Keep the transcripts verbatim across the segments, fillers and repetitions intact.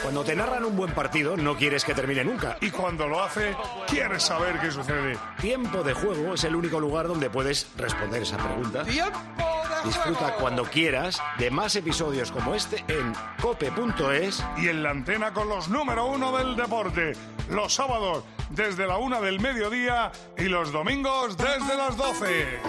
Cuando te narran un buen partido, no quieres que termine nunca. Y cuando lo hace, quieres saber qué sucede. Tiempo de Juego es el único lugar donde puedes responder esa pregunta. ¡Tiempo de Disfruta juego! cuando quieras de más episodios como este en cope punto es. Y en la antena con los número uno del deporte. Los sábados desde la una del mediodía y los domingos desde las doce.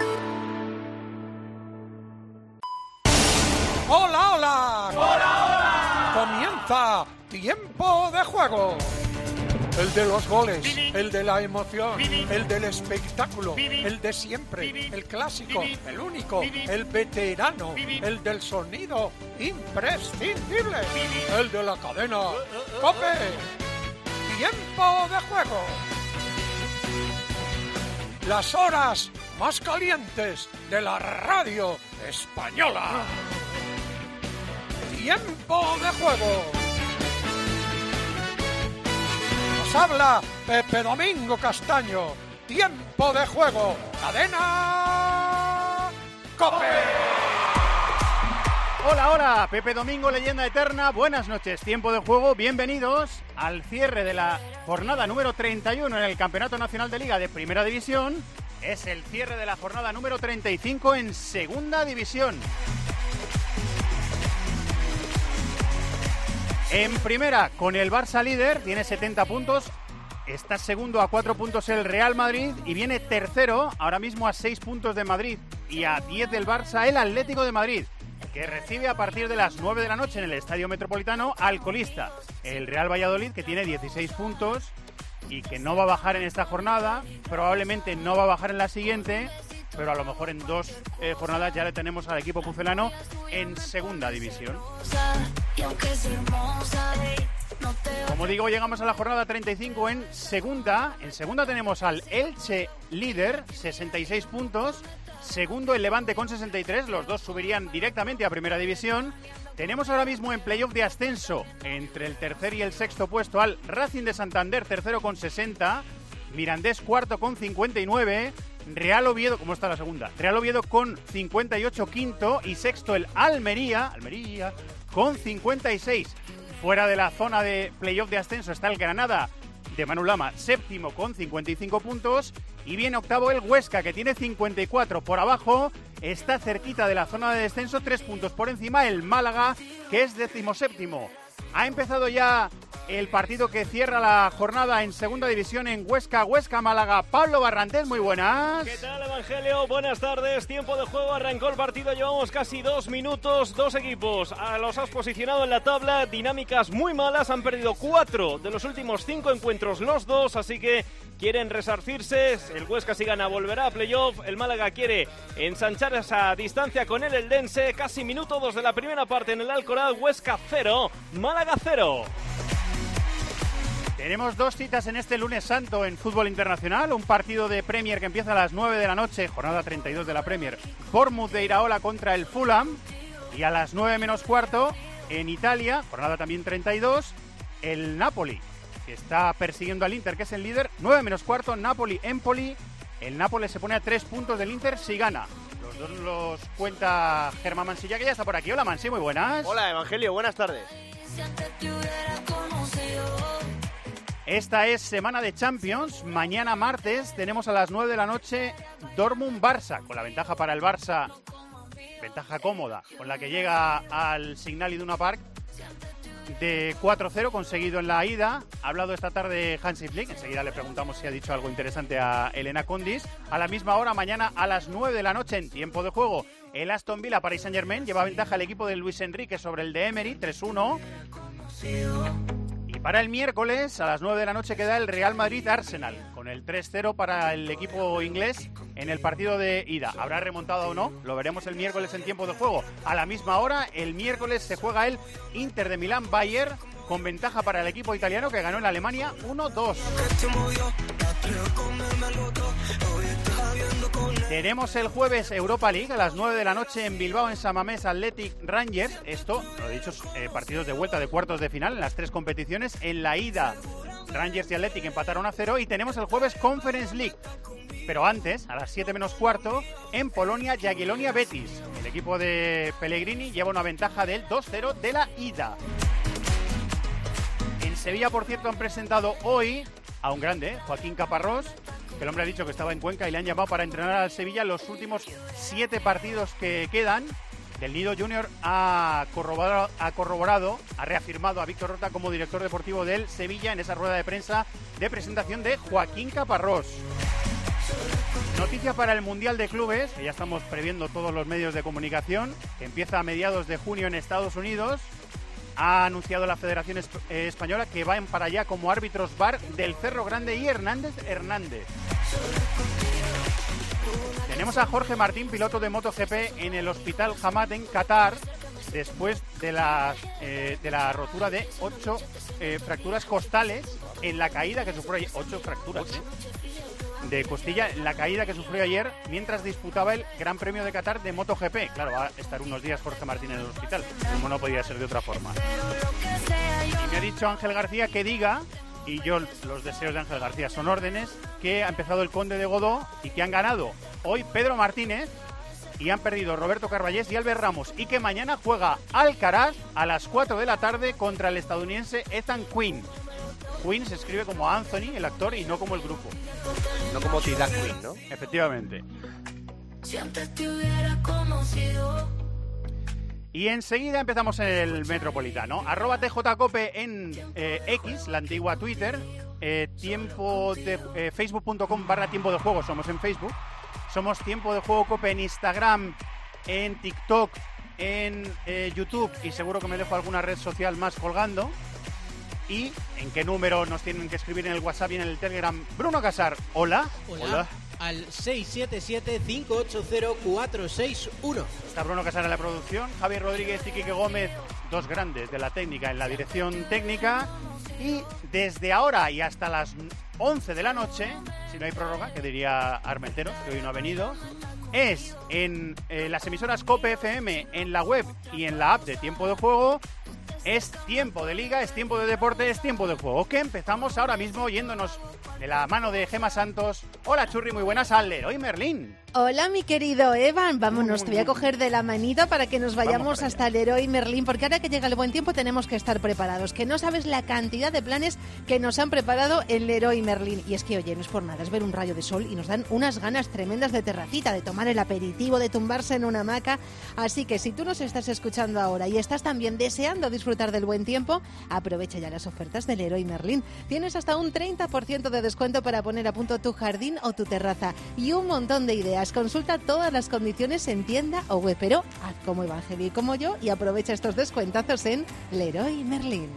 ¡Hola, hola! ¡Hola, hola! Comienza Tiempo de Juego. El de los goles, el de la emoción, el del espectáculo, el de siempre, el clásico, el único, el veterano, el del sonido imprescindible, el de la cadena COPE. Tiempo de Juego. Las horas más calientes de la radio española. Tiempo de Juego. Nos habla Pepe Domingo Castaño. Tiempo de Juego. Cadena COPE. Hola, hola, Pepe Domingo, leyenda eterna, buenas noches, Tiempo de Juego, bienvenidos al cierre de la jornada número treinta y uno en el Campeonato Nacional de Liga de Primera División. Es el cierre de la jornada número treinta y cinco en Segunda División. En Primera, con el Barça líder, tiene setenta puntos, está segundo a cuatro puntos el Real Madrid y viene tercero, ahora mismo a seis puntos de Madrid y a diez del Barça el Atlético de Madrid, que recibe a partir de las nueve de la noche en el Estadio Metropolitano al colista, el Real Valladolid, que tiene dieciséis puntos y que no va a bajar en esta jornada, probablemente no va a bajar en la siguiente, pero a lo mejor en dos eh, jornadas ya le tenemos al equipo pucelano en Segunda División. Como digo, llegamos a la jornada treinta y cinco en Segunda. En Segunda tenemos al Elche líder, sesenta y seis puntos. Segundo el Levante con sesenta y tres, los dos subirían directamente a Primera División. Tenemos ahora mismo en playoff de ascenso entre el tercer y el sexto puesto al Racing de Santander, tercero con sesenta, Mirandés cuarto con cincuenta y nueve, Real Oviedo, ¿cómo está la segunda? Real Oviedo con cincuenta y ocho, quinto, y sexto el Almería, Almería con cincuenta y seis. Fuera de la zona de playoff de ascenso está el Granada de Manu Lama, séptimo con cincuenta y cinco puntos, y viene octavo el Huesca, que tiene cincuenta y cuatro. Por abajo está cerquita de la zona de descenso, tres puntos por encima el Málaga, que es decimoséptimo. Ha empezado ya el partido que cierra la jornada en Segunda División en Huesca, Huesca-Málaga. Pablo Barrantes, muy buenas. ¿Qué tal, Evangelio? Buenas tardes. Tiempo de juego, arrancó el partido, llevamos casi dos minutos, dos equipos. A los has posicionado en la tabla, dinámicas muy malas, han perdido cuatro de los últimos cinco encuentros los dos, así que quieren resarcirse. El Huesca, si gana, volverá a playoff. El Málaga quiere ensanchar esa distancia con el Eldense. Casi minuto dos de la primera parte en el Alcoraz. Huesca cero, Málaga cero. Tenemos dos citas en este lunes santo en fútbol internacional. Un partido de Premier que empieza a las nueve de la noche, jornada treinta y dos de la Premier. Bournemouth de Iraola contra el Fulham. Y a las nueve menos cuarto, en Italia, jornada también treinta y dos, el Napoli, que está persiguiendo al Inter, que es el líder. nueve menos cuarto, Napoli-Empoli. El Nápoles se pone a tres puntos del Inter si gana. Los dos los cuenta Germán Mansilla, que ya está por aquí. Hola, Mansi, muy buenas. Hola, Evangelio, buenas tardes. Esta es semana de Champions. Mañana martes tenemos a las nueve de la noche Dortmund-Barça, con la ventaja para el Barça, ventaja cómoda, con la que llega al Signal Iduna Park de cuatro cero conseguido en la ida. Ha hablado esta tarde Hansi Flick, enseguida le preguntamos si ha dicho algo interesante a Elena Condis. A la misma hora, mañana a las nueve de la noche en tiempo de juego, el Aston Villa Paris Saint-Germain, lleva ventaja el equipo de Luis Enrique sobre el de Emery, tres uno. Y para el miércoles, a las nueve de la noche, queda el Real Madrid-Arsenal, con el tres cero para el equipo inglés en el partido de ida. ¿Habrá remontado o no? Lo veremos el miércoles en tiempo de juego. A la misma hora, el miércoles se juega el Inter de Milán-Bayern, con ventaja para el equipo italiano, que ganó en Alemania uno dos. Tenemos el jueves Europa League a las nueve de la noche en Bilbao, en San Mamés, Athletic Rangers. Esto, lo he dicho, eh, partidos de vuelta de cuartos de final en las tres competiciones. En la ida, Rangers y Athletic empataron a cero. Y tenemos el jueves Conference League. Pero antes, a las siete menos cuarto, en Polonia, Jagiellonia Betis. El equipo de Pellegrini lleva una ventaja del dos cero de la ida. Sevilla, por cierto, han presentado hoy a un grande, ¿eh? Joaquín Caparrós, que el hombre ha dicho que estaba en Cuenca y le han llamado para entrenar al Sevilla los últimos siete partidos que quedan. Del Nido Junior ha corroborado, ha corroborado, ha reafirmado a Víctor Rota como director deportivo del Sevilla en esa rueda de prensa de presentación de Joaquín Caparrós. Noticia para el Mundial de Clubes, que ya estamos previendo todos los medios de comunicación, que empieza a mediados de junio en Estados Unidos. Ha anunciado la Federación Esp- eh, Española que van para allá como árbitros V A R del Cerro Grande y Hernández Hernández. Tenemos a Jorge Martín, piloto de MotoGP, en el Hospital Hamad en Qatar, después de la, eh, de la rotura de ocho eh, fracturas costales en la caída que sufrió ayer. Ocho fracturas, ¿eh? De costilla en la caída que sufrió ayer mientras disputaba el Gran Premio de Qatar de MotoGP. Claro, va a estar unos días Jorge Martín en el hospital, como no podía ser de otra forma. Y me ha dicho Ángel García que diga, y yo los deseos de Ángel García son órdenes, que ha empezado el Conde de Godó y que han ganado hoy Pedro Martínez y han perdido Roberto Carballés y Albert Ramos, y que mañana juega Alcaraz a las cuatro de la tarde contra el estadounidense Ethan Quinn. Quinn se escribe como Anthony, el actor, y no como el grupo. No como Tida Quinn, ¿no? Efectivamente. Y enseguida empezamos el Metropolitano. Arroba T J Cope en eh, X, la antigua Twitter. Eh, tiempo de eh, Facebook.com barra tiempo de juego. Somos en Facebook. Somos Tiempo de Juego Cope en Instagram, en TikTok, en eh, YouTube, y seguro que me dejo alguna red social más colgando. ¿Y en qué número nos tienen que escribir en el WhatsApp y en el Telegram? Bruno Casar, hola. Hola. Hola. Al seis siete siete, cinco ocho cero, cuatro seis uno. Está Bruno Casar en la producción, Javier Rodríguez y Quique Gómez, dos grandes de la técnica en la dirección técnica. Y desde ahora y hasta las once de la noche, si no hay prórroga, que diría Armenteros, que hoy no ha venido, es en eh, las emisoras Cope F M, en la web y en la app de Tiempo de Juego. Es tiempo de liga, es tiempo de deporte, es tiempo de juego, que empezamos ahora mismo yéndonos de la mano de Gema Santos. Hola Churri, muy buenas, al Leroy Merlín. Hola mi querido Evan, vámonos, te voy a coger de la manita para que nos vayamos hasta el Leroy Merlín, porque ahora que llega el buen tiempo tenemos que estar preparados, que no sabes la cantidad de planes que nos han preparado el Leroy Merlín. Y es que, oye, no es por nada, es ver un rayo de sol y nos dan unas ganas tremendas de terracita, de tomar el aperitivo, de tumbarse en una hamaca. Así que si tú nos estás escuchando ahora y estás también deseando disfrutar del buen tiempo, aprovecha ya las ofertas del Leroy Merlín. Tienes hasta un treinta por ciento de descuento para poner a punto tu jardín o tu terraza y un montón de ideas. Consulta todas las condiciones en tienda o web, pero haz como Evangelio y como yo y aprovecha estos descuentazos en Leroy Merlín.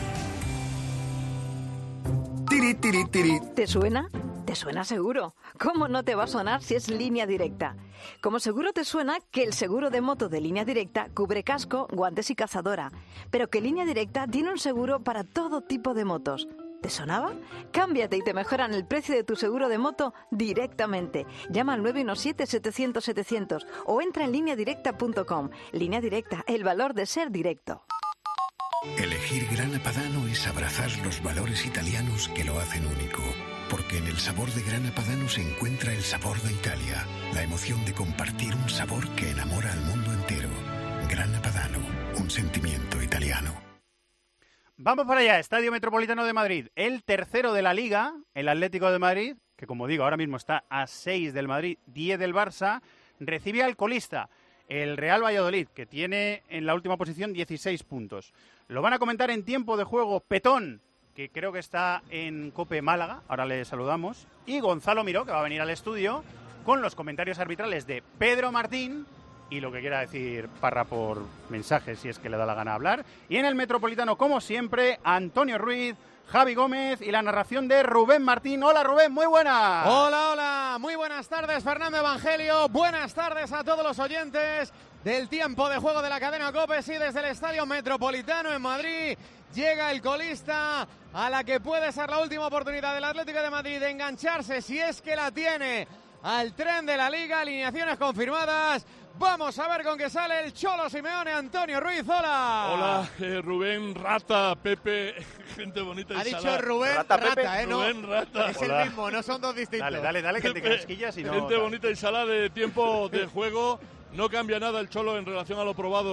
Tiri, tiri, tiri. ¿Te suena? Te suena seguro. ¿Cómo no te va a sonar si es Línea Directa? Como seguro te suena que el seguro de moto de Línea Directa cubre casco, guantes y cazadora, pero que Línea Directa tiene un seguro para todo tipo de motos. ¿Te sonaba? Cámbiate y te mejoran el precio de tu seguro de moto directamente. Llama al nueve uno siete, setecientos, setecientos o entra en línea directa punto com. Línea Directa, el valor de ser directo. Elegir Grana Padano es abrazar los valores italianos que lo hacen único. Porque en el sabor de Grana Padano se encuentra el sabor de Italia, la emoción de compartir un sabor que enamora al mundo entero. Grana Padano, un sentimiento italiano. Vamos para allá, Estadio Metropolitano de Madrid, el tercero de la Liga, el Atlético de Madrid, que como digo, ahora mismo está a seis del Madrid, diez del Barça, recibe al colista, el Real Valladolid, que tiene en la última posición dieciséis puntos. Lo van a comentar en tiempo de juego Petón, que creo que está en Cope Málaga, ahora le saludamos, y Gonzalo Miró, que va a venir al estudio, con los comentarios arbitrales de Pedro Martín, y lo que quiera decir Parra por mensaje, si es que le da la gana hablar. Y en el Metropolitano, como siempre, Antonio Ruiz, Javi Gómez y la narración de Rubén Martín. Hola Rubén, muy buenas. Hola, hola, muy buenas tardes Fernando Evangelio, buenas tardes a todos los oyentes del tiempo de juego de la cadena COPE. Sí, desde el Estadio Metropolitano en Madrid llega el colista, a la que puede ser la última oportunidad del Atlético de Madrid de engancharse, si es que la tiene, al tren de la Liga. Alineaciones confirmadas. Vamos a ver con qué sale el Cholo Simeone. Antonio Ruiz, hola. Hola, eh, Rubén, Rata, Pepe, gente bonita y Ha dicho salada. Rubén Rata, Rata, ¿eh? No, Rubén Rata. Es Hola. el mismo, no son dos distintos. Dale, dale, dale, que te casquillas y no... Gente bonita y salada de tiempo de juego. No cambia nada el Cholo en relación a lo probado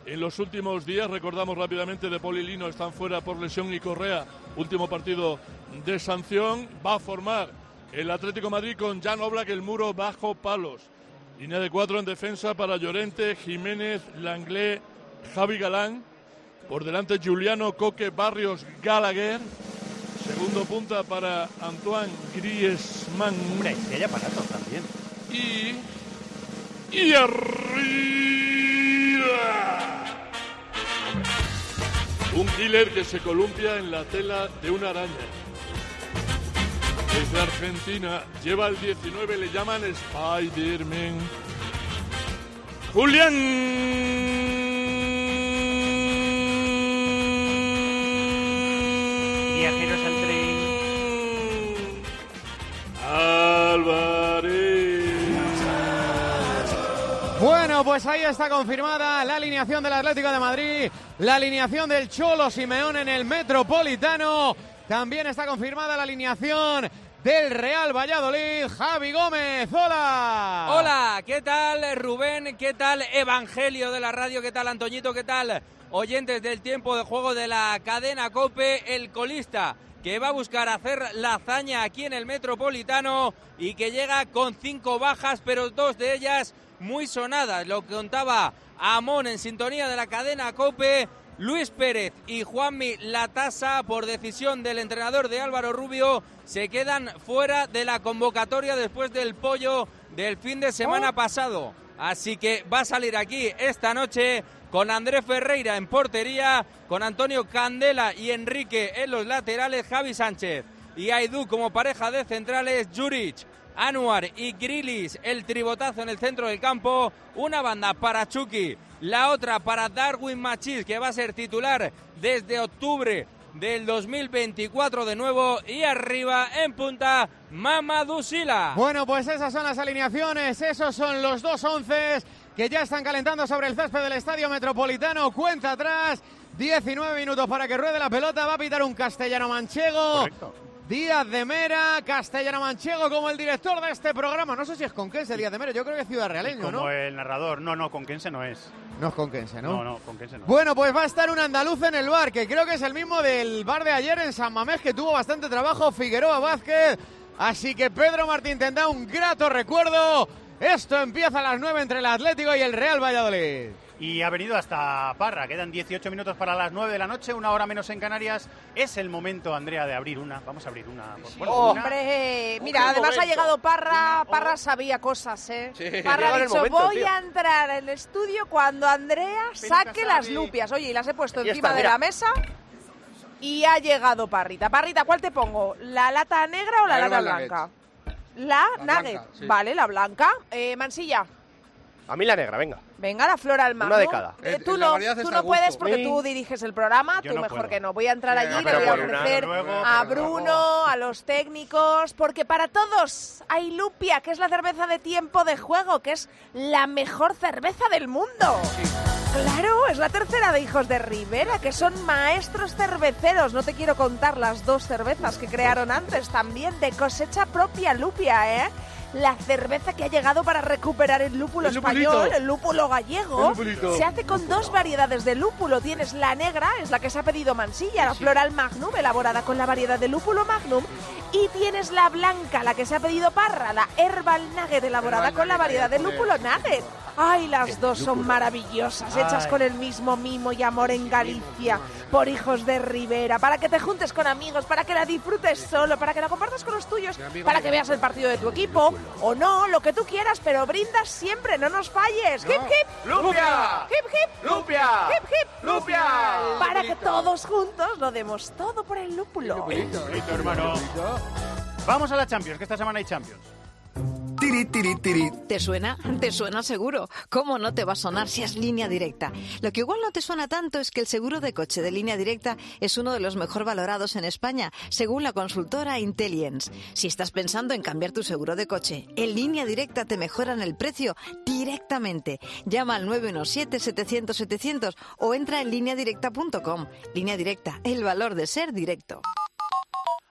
en los últimos días. Recordamos rápidamente de Pol y Lino, están fuera por lesión, y Correa, último partido de sanción. Va a formar el Atlético de Madrid con Jan Oblak, el muro bajo palos. Línea de cuatro en defensa para Llorente, Jiménez, Langlé, Javi Galán. Por delante Juliano, Coque, Barrios, Gallagher. Segundo punta para Antoine Griezmann. Hombre, que haya aparato también. Y... Y arriba. Un killer que se columpia en la tela de una araña. Desde Argentina, lleva el diecinueve, le llaman Spider-Man. Julián. Viajeros al tren. Álvarez. Bueno, pues ahí está confirmada la alineación del Atlético de Madrid, la alineación del Cholo Simeone en el Metropolitano. También está confirmada la alineación del Real Valladolid. Javi Gómez, hola. Hola, ¿qué tal Rubén? ¿Qué tal Evangelio de la radio? ¿Qué tal Antoñito? ¿Qué tal oyentes del tiempo de juego de la cadena COPE? El colista que va a buscar hacer la hazaña aquí en el Metropolitano y que llega con cinco bajas, pero dos de ellas muy sonadas. Lo que contaba Amón en sintonía de la cadena COPE. Luis Pérez y Juanmi Latasa, por decisión del entrenador de Álvaro Rubio, se quedan fuera de la convocatoria después del pollo del fin de semana oh. pasado. Así que va a salir aquí esta noche con André Ferreira en portería, con Antonio Candela y Enrique en los laterales, Javi Sánchez y Aidú como pareja de centrales, Juric, Anuar y Grilis, el tribotazo en el centro del campo, una banda para Chucky, la otra para Darwin Machís, que va a ser titular desde octubre del dos mil veinticuatro de nuevo, y arriba en punta Mamadou Sila. Bueno, pues esas son las alineaciones, esos son los dos onces que ya están calentando sobre el césped del Estadio Metropolitano. Cuenta atrás, diecinueve minutos para que ruede la pelota, va a pitar un castellano-manchego. Correcto. Díaz de Mera, castellano-manchego como el director de este programa. No sé si es conquense Díaz de Mera, yo creo que es ciudadrealeño, ¿no? Como el narrador, no, no, conquense no es. No es conquense, ¿no? No, no, conquense no. Bueno, pues va a estar un andaluz en el bar, que creo que es el mismo del bar de ayer en San Mamés, que tuvo bastante trabajo, Figueroa Vázquez. Así que Pedro Martín tendrá un grato recuerdo. Esto empieza a las nueve entre el Atlético y el Real Valladolid. Y ha venido hasta Parra, quedan dieciocho minutos para las nueve de la noche, una hora menos en Canarias. Es el momento, Andrea, de abrir una. Vamos a abrir una. Bueno, Hombre, una. mira, además ha llegado Parra, Parra sabía cosas, ¿eh? Sí, Parra ha dicho, momento, voy tío. a entrar al estudio cuando Andrea saque las lupias. Oye, y las he puesto Aquí encima está, de mira. la mesa y ha llegado Parrita. Parrita, ¿cuál te pongo? ¿La lata negra o la, La lata Herbal blanca? La, La nugget. blanca, sí. Vale, la blanca. Eh, Mansilla. A mí la negra, venga. Venga, la flor al Una magnum. de cada. Eh, En- tú en la no, variedad tú está no a gusto. puedes porque Sí. tú diriges el programa, Yo tú no mejor puedo. que no. Voy a entrar Sí, allí ah, y pero le voy a por una- ofrecer luego, a pero Bruno, a los técnicos, porque para todos hay Lupia, que es la cerveza de tiempo de juego, que es la mejor cerveza del mundo. Claro, es la tercera de Hijos de Rivera, que son maestros cerveceros. No te quiero contar las dos cervezas que crearon antes, también de cosecha propia Lupia, ¿eh? La cerveza que ha llegado para recuperar el lúpulo El lupulito. español, el lúpulo gallego. El lupulito. Se hace con dos variedades de lúpulo. Tienes la negra, es la que se ha pedido Mansilla, la floral magnum, elaborada con la variedad de lúpulo magnum. Y tienes la blanca, la que se ha pedido Parra, la Herbal Nugget, elaborada Herbal con la Nugget, variedad de joder. lúpulo Nugget. Ay, las dos son maravillosas, hechas Ay. con el mismo mimo y amor en Galicia, por Hijos de Rivera, para que te juntes con amigos, para que la disfrutes solo, para que la compartas con los tuyos, para que veas el partido de tu equipo, o no, lo que tú quieras, pero brindas siempre, no nos falles. Hip, hip, ¡Lupia! hip, hip, ¡Lupia! hip, hip, ¡Lupia! para que todos juntos lo demos todo por el lúpulo. Bonito, hermano. Vamos a la Champions, que esta semana hay Champions. Tiri, tiri, tiri. ¿Te suena? Te suena seguro. ¿Cómo no te va a sonar si es Línea Directa? Lo que igual no te suena tanto es que el seguro de coche de Línea Directa es uno de los mejor valorados en España, según la consultora Intellience. Si estás pensando en cambiar tu seguro de coche, en Línea Directa te mejoran el precio directamente. Llama al nueve uno siete, setecientos, setecientos o entra en línea directa punto com. Línea Directa, el valor de ser directo.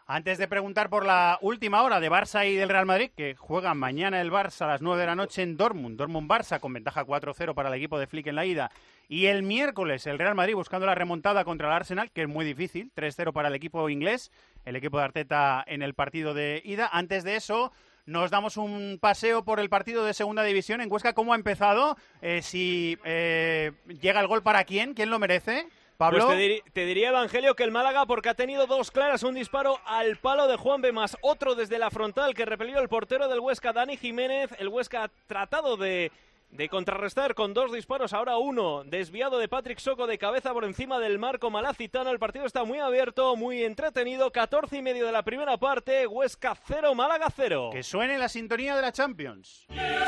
Antes de preguntar por la última hora de Barça y del Real Madrid, que juegan mañana el Barça a las nueve de la noche en Dortmund. Dortmund-Barça con ventaja cuatro cero para el equipo de Flick en la ida. Y el miércoles el Real Madrid buscando la remontada contra el Arsenal, que es muy difícil. tres cero para el equipo inglés, el equipo de Arteta en el partido de ida. Antes de eso, nos damos un paseo por el partido de Segunda División en Huesca. ¿Cómo ha empezado? Eh, si eh, llega el gol para quién, ¿quién lo merece? Pablo. Pues te, dir te diría, Evangelio, que el Málaga, porque ha tenido dos claras, un disparo al palo de Juanbe más otro desde la frontal que repelió el portero del Huesca, Dani Jiménez. El Huesca ha tratado de, de contrarrestar con dos disparos, ahora uno desviado de Patrick Soco de cabeza por encima del marco malacitano. El partido está muy abierto, muy entretenido, catorce y medio de la primera parte, Huesca cero, Málaga cero. Que suene la sintonía de la Champions.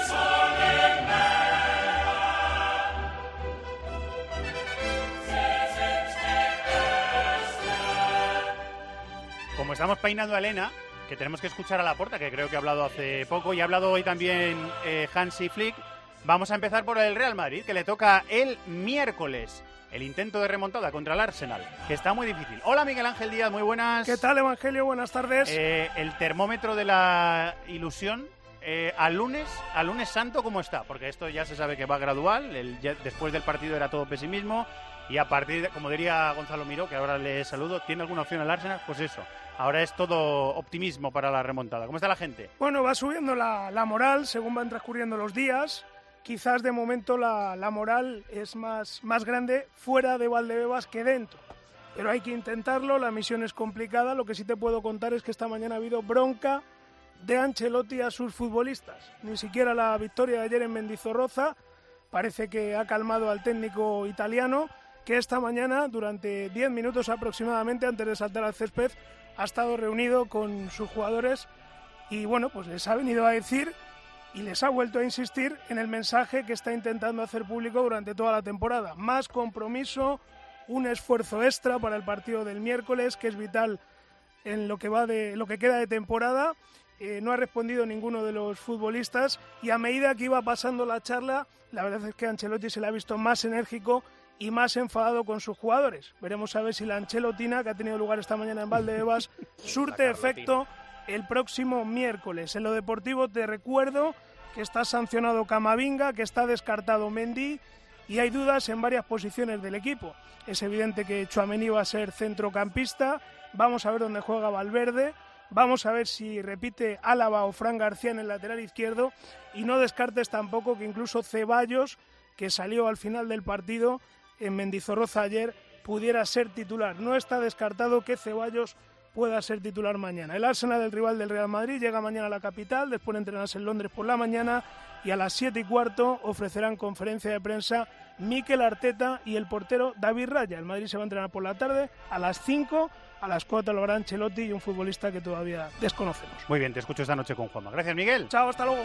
Como estamos peinando a Elena, que tenemos que escuchar a Laporta, que creo que ha hablado hace poco, y ha hablado hoy también eh, Hansi Flick, vamos a empezar por el Real Madrid, que le toca el miércoles el intento de remontada contra el Arsenal, que está muy difícil. Hola, Miguel Ángel Díaz, muy buenas. ¿Qué tal, Evangelio? Buenas tardes. Eh, el termómetro de la ilusión, eh, al lunes, al lunes santo, ¿cómo está? Porque esto ya se sabe que va gradual, el, ya, después del partido era todo pesimismo, y a partir de, como diría Gonzalo Miró, que ahora le saludo, ¿tiene alguna opción el Arsenal? Pues eso, ahora es todo optimismo para la remontada. ¿Cómo está la gente? Bueno, va subiendo la, la moral según van transcurriendo los días. Quizás de momento la, la moral es más, más grande fuera de Valdebebas que dentro. Pero hay que intentarlo, la misión es complicada. Lo que sí te puedo contar es que esta mañana ha habido bronca de Ancelotti a sus futbolistas. Ni siquiera la victoria de ayer en Mendizorroza parece que ha calmado al técnico italiano, que esta mañana, durante diez minutos aproximadamente, antes de saltar al césped, ha estado reunido con sus jugadores y, bueno, pues les ha venido a decir y les ha vuelto a insistir en el mensaje que está intentando hacer público durante toda la temporada. Más compromiso, un esfuerzo extra para el partido del miércoles, que es vital en lo que va de lo que queda de temporada. Eh, no ha respondido ninguno de los futbolistas y a medida que iba pasando la charla, la verdad es que Ancelotti se le ha visto más enérgico y más enfadado con sus jugadores. Veremos a ver si la Ancelotina, que ha tenido lugar esta mañana en Valdebebas, surte efecto el próximo miércoles. En lo deportivo te recuerdo que está sancionado Camavinga, que está descartado Mendy y hay dudas en varias posiciones del equipo. Es evidente que Tchouaméni va a ser centrocampista, vamos a ver dónde juega Valverde, vamos a ver si repite Álava o Fran García en el lateral izquierdo y no descartes tampoco que incluso Ceballos, que salió al final del partido en Mendizorroza ayer, pudiera ser titular. No está descartado que Ceballos pueda ser titular mañana. El Arsenal, del rival del Real Madrid, llega mañana a la capital, después de entrenarse en Londres por la mañana, y a las siete y cuarto ofrecerán conferencia de prensa Mikel Arteta y el portero David Raya. El Madrid se va a entrenar por la tarde, a las cinco, a las cuatro lo hará Ancelotti y un futbolista que todavía desconocemos. Muy bien, te escucho esta noche con Juanma. Gracias, Miguel. Chao, hasta luego.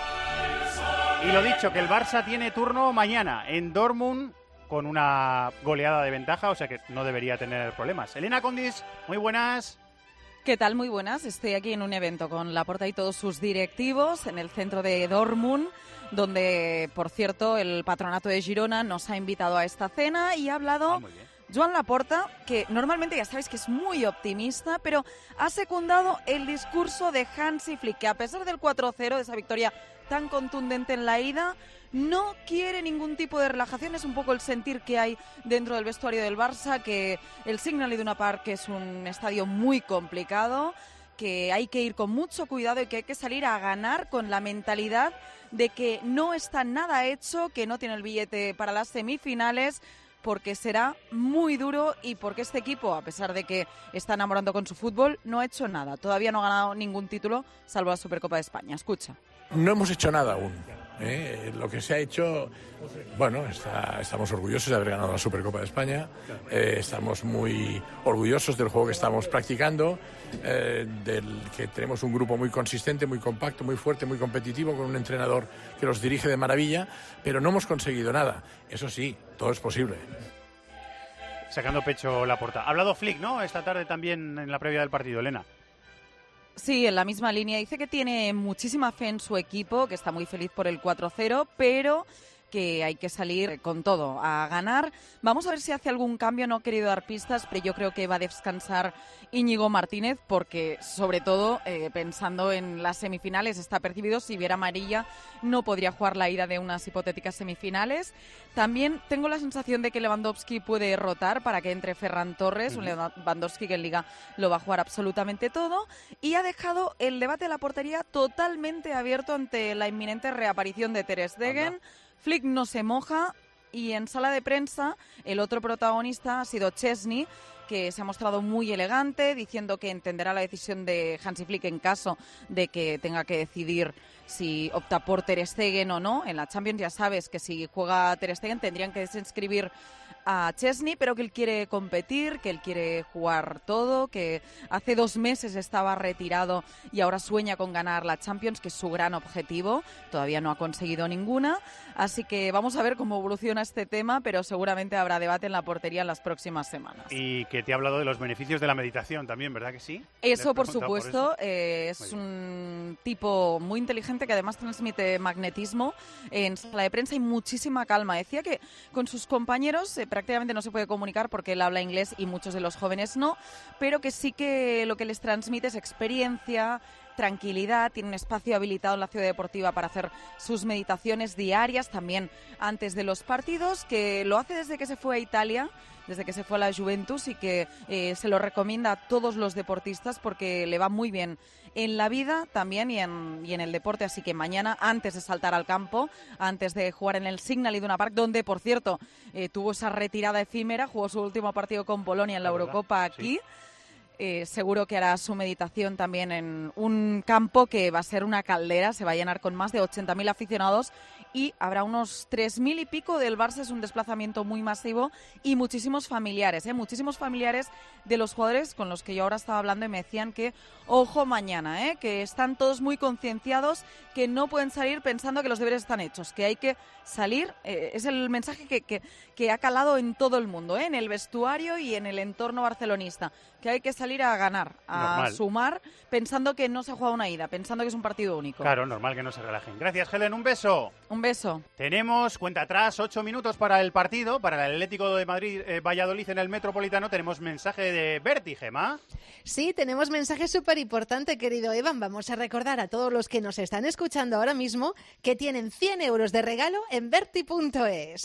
Y lo dicho, que el Barça tiene turno mañana en Dortmund con una goleada de ventaja, o sea que no debería tener problemas. Elena Condis, muy buenas. ¿Qué tal? Muy buenas. Estoy aquí en un evento con Laporta y todos sus directivos en el centro de Dortmund, donde, por cierto, el patronato de Girona nos ha invitado a esta cena y ha hablado... Ah, Joan Laporta, que normalmente ya sabéis que es muy optimista, pero ha secundado el discurso de Hansi Flick, que a pesar del cuatro cero, de esa victoria tan contundente en la ida, no quiere ningún tipo de relajación. Es un poco el sentir que hay dentro del vestuario del Barça, que el Signal Iduna Park es un estadio muy complicado, que hay que ir con mucho cuidado y que hay que salir a ganar con la mentalidad de que no está nada hecho, que no tiene el billete para las semifinales, porque será muy duro y porque este equipo, a pesar de que está enamorando con su fútbol, no ha hecho nada. Todavía no ha ganado ningún título, salvo la Supercopa de España. Escucha. No hemos hecho nada aún. ¿eh? Lo que se ha hecho, bueno, está, estamos orgullosos de haber ganado la Supercopa de España, eh, estamos muy orgullosos del juego que estamos practicando, eh, del que tenemos un grupo muy consistente, muy compacto, muy fuerte, muy competitivo, con un entrenador que los dirige de maravilla, pero no hemos conseguido nada. Eso sí, todo es posible. Sacando pecho Laporta. Ha hablado Flick, ¿no? Esta tarde también en la previa del partido, Elena. Sí, en la misma línea. Dice que tiene muchísima fe en su equipo, que está muy feliz por el cuatro cero, pero que hay que salir con todo, a ganar. Vamos a ver si hace algún cambio, no he querido dar pistas, pero yo creo que va a descansar Íñigo Martínez, porque sobre todo eh, pensando en las semifinales, está percibido, si viera amarilla no podría jugar la ida de unas hipotéticas semifinales. También tengo la sensación de que Lewandowski puede rotar para que entre Ferran Torres, uh-huh. un Lewandowski que en Liga lo va a jugar absolutamente todo, y ha dejado el debate de la portería totalmente abierto ante la inminente reaparición de Ter Stegen. Anda. Flick no se moja, y en sala de prensa el otro protagonista ha sido Szczesny, que se ha mostrado muy elegante, diciendo que entenderá la decisión de Hansi Flick en caso de que tenga que decidir si opta por Ter Stegen o no. En la Champions ya sabes que si juega Ter Stegen tendrían que desinscribir a Szczesny, pero que él quiere competir, que él quiere jugar todo, que hace dos meses estaba retirado y ahora sueña con ganar la Champions, que es su gran objetivo. Todavía no ha conseguido ninguna, así que vamos a ver cómo evoluciona este tema, pero seguramente habrá debate en la portería en las próximas semanas. Y que te ha hablado de los beneficios de la meditación también, ¿verdad que sí? Eso, por supuesto, por eso. Eh, es un tipo muy inteligente que además transmite magnetismo. En sala de prensa hay muchísima calma. Decía que con sus compañeros eh, prácticamente no se puede comunicar porque él habla inglés y muchos de los jóvenes no, pero que sí que lo que les transmite es experiencia, tranquilidad, tiene un espacio habilitado en la ciudad deportiva para hacer sus meditaciones diarias, también antes de los partidos, que lo hace desde que se fue a Italia, desde que se fue a la Juventus, y que eh, se lo recomienda a todos los deportistas porque le va muy bien en la vida también y en, y en el deporte. Así que mañana, antes de saltar al campo, antes de jugar en el Signal Iduna Park, donde, por cierto, eh, tuvo esa retirada efímera, jugó su último partido con Polonia en la, la Eurocopa aquí, sí. Eh, seguro que hará su meditación también en un campo que va a ser una caldera, se va a llenar con más de ochenta mil aficionados y habrá unos tres mil y pico del Barça. Es un desplazamiento muy masivo y muchísimos familiares, ¿eh? muchísimos familiares de los jugadores con los que yo ahora estaba hablando y me decían que, ojo mañana, ¿eh? que están todos muy concienciados, que no pueden salir pensando que los deberes están hechos, que hay que salir, eh, es el mensaje que, que, que ha calado en todo el mundo, ¿eh? en el vestuario y en el entorno barcelonista, que hay que salir a ganar, a normal. Sumar, pensando que no se ha jugado una ida, pensando que es un partido único. Claro, normal que no se relajen. Gracias, Helen, un beso. Un beso. Tenemos cuenta atrás, ocho minutos para el partido, para el Atlético de Madrid, eh, Valladolid en el Metropolitano. Tenemos mensaje de Berti, Gemma. Sí, tenemos mensaje súper importante, querido Evan. Vamos a recordar a todos los que nos están escuchando ahora mismo que tienen cien euros de regalo en Berti punto es.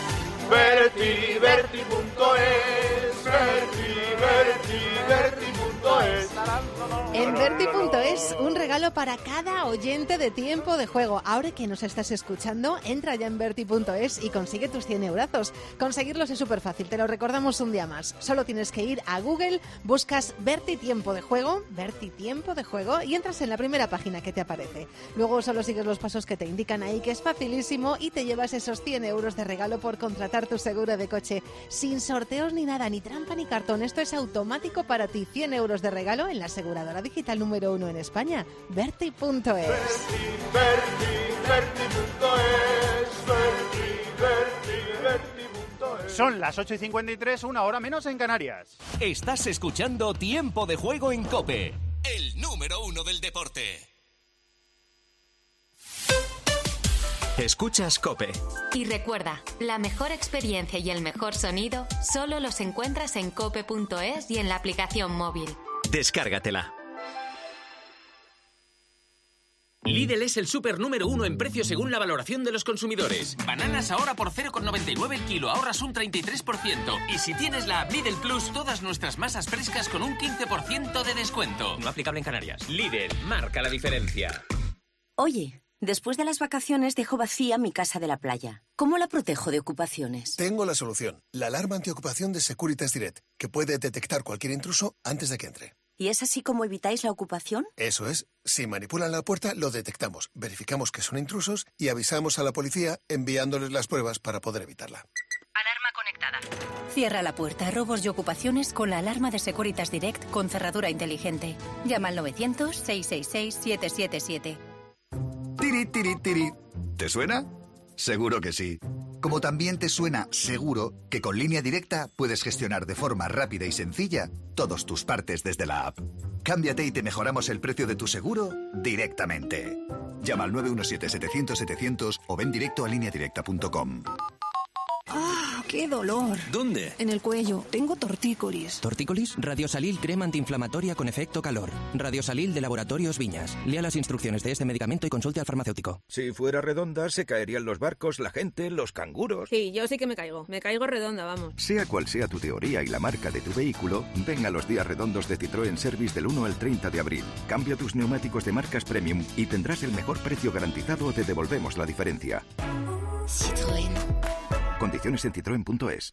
Berti, Berti punto es, Berti, Berti, Berti punto es. En Berti punto es, un regalo para cada oyente de Tiempo de Juego. Ahora que nos estás escuchando, entra ya en Berti punto es y consigue tus cien eurazos. Conseguirlos es súper fácil, te lo recordamos un día más. Solo tienes que ir a Google, buscas Berti Tiempo de Juego, Berti Tiempo de Juego, y entras en la primera página que te aparece. Luego solo sigues los pasos que te indican ahí, que es facilísimo, y te llevas esos cien euros de regalo por contratar tu seguro de coche, sin sorteos ni nada, ni trampa ni cartón. Esto es automático para ti. Cien euros de regalo en la aseguradora digital número uno en España, Berti punto es. Son las ocho y cincuenta y tres, una hora menos en Canarias. Estás escuchando Tiempo de Juego en COPE, el número uno del deporte. Escuchas COPE. Y recuerda, la mejor experiencia y el mejor sonido solo los encuentras en cope punto es y en la aplicación móvil. Descárgatela. Lidl es el súper número uno en precio según la valoración de los consumidores. Bananas ahora por cero coma noventa y nueve el kilo, ahorras un treinta y tres por ciento. Y si tienes la app Lidl Plus, todas nuestras masas frescas con un quince por ciento de descuento. No aplicable en Canarias. Lidl, marca la diferencia. Oye, después de las vacaciones dejo vacía mi casa de la playa. ¿Cómo la protejo de ocupaciones? Tengo la solución. La alarma antiocupación de Securitas Direct, que puede detectar cualquier intruso antes de que entre. ¿Y es así como evitáis la ocupación? Eso es. Si manipulan la puerta, lo detectamos, verificamos que son intrusos y avisamos a la policía enviándoles las pruebas para poder evitarla. Alarma conectada. Cierra la puerta a robos y ocupaciones con la alarma de Securitas Direct con cerradura inteligente. Llama al novecientos, seiscientos sesenta y seis, siete siete siete. Tiri, tiri, tiri. ¿Te suena? Seguro que sí. Como también te suena seguro que con Línea Directa puedes gestionar de forma rápida y sencilla todos tus partes desde la app. Cámbiate y te mejoramos el precio de tu seguro directamente. Llama al nueve uno siete, setecientos, setecientos o ven directo a línea directa punto com. ¡Ah, qué dolor! ¿Dónde? En el cuello. Tengo tortícolis. ¿Tortícolis? Radiosalil crema antiinflamatoria con efecto calor. Radiosalil de Laboratorios Viñas. Lea las instrucciones de este medicamento y consulte al farmacéutico. Si fuera redonda, se caerían los barcos, la gente, los canguros. Sí, yo sí que me caigo. Me caigo redonda, vamos. Sea cual sea tu teoría y la marca de tu vehículo, ven a los días redondos de Citroën Service del uno al treinta de abril. Cambia tus neumáticos de marcas premium y tendrás el mejor precio garantizado o te devolvemos la diferencia. Citroën. Condiciones en citroen punto es.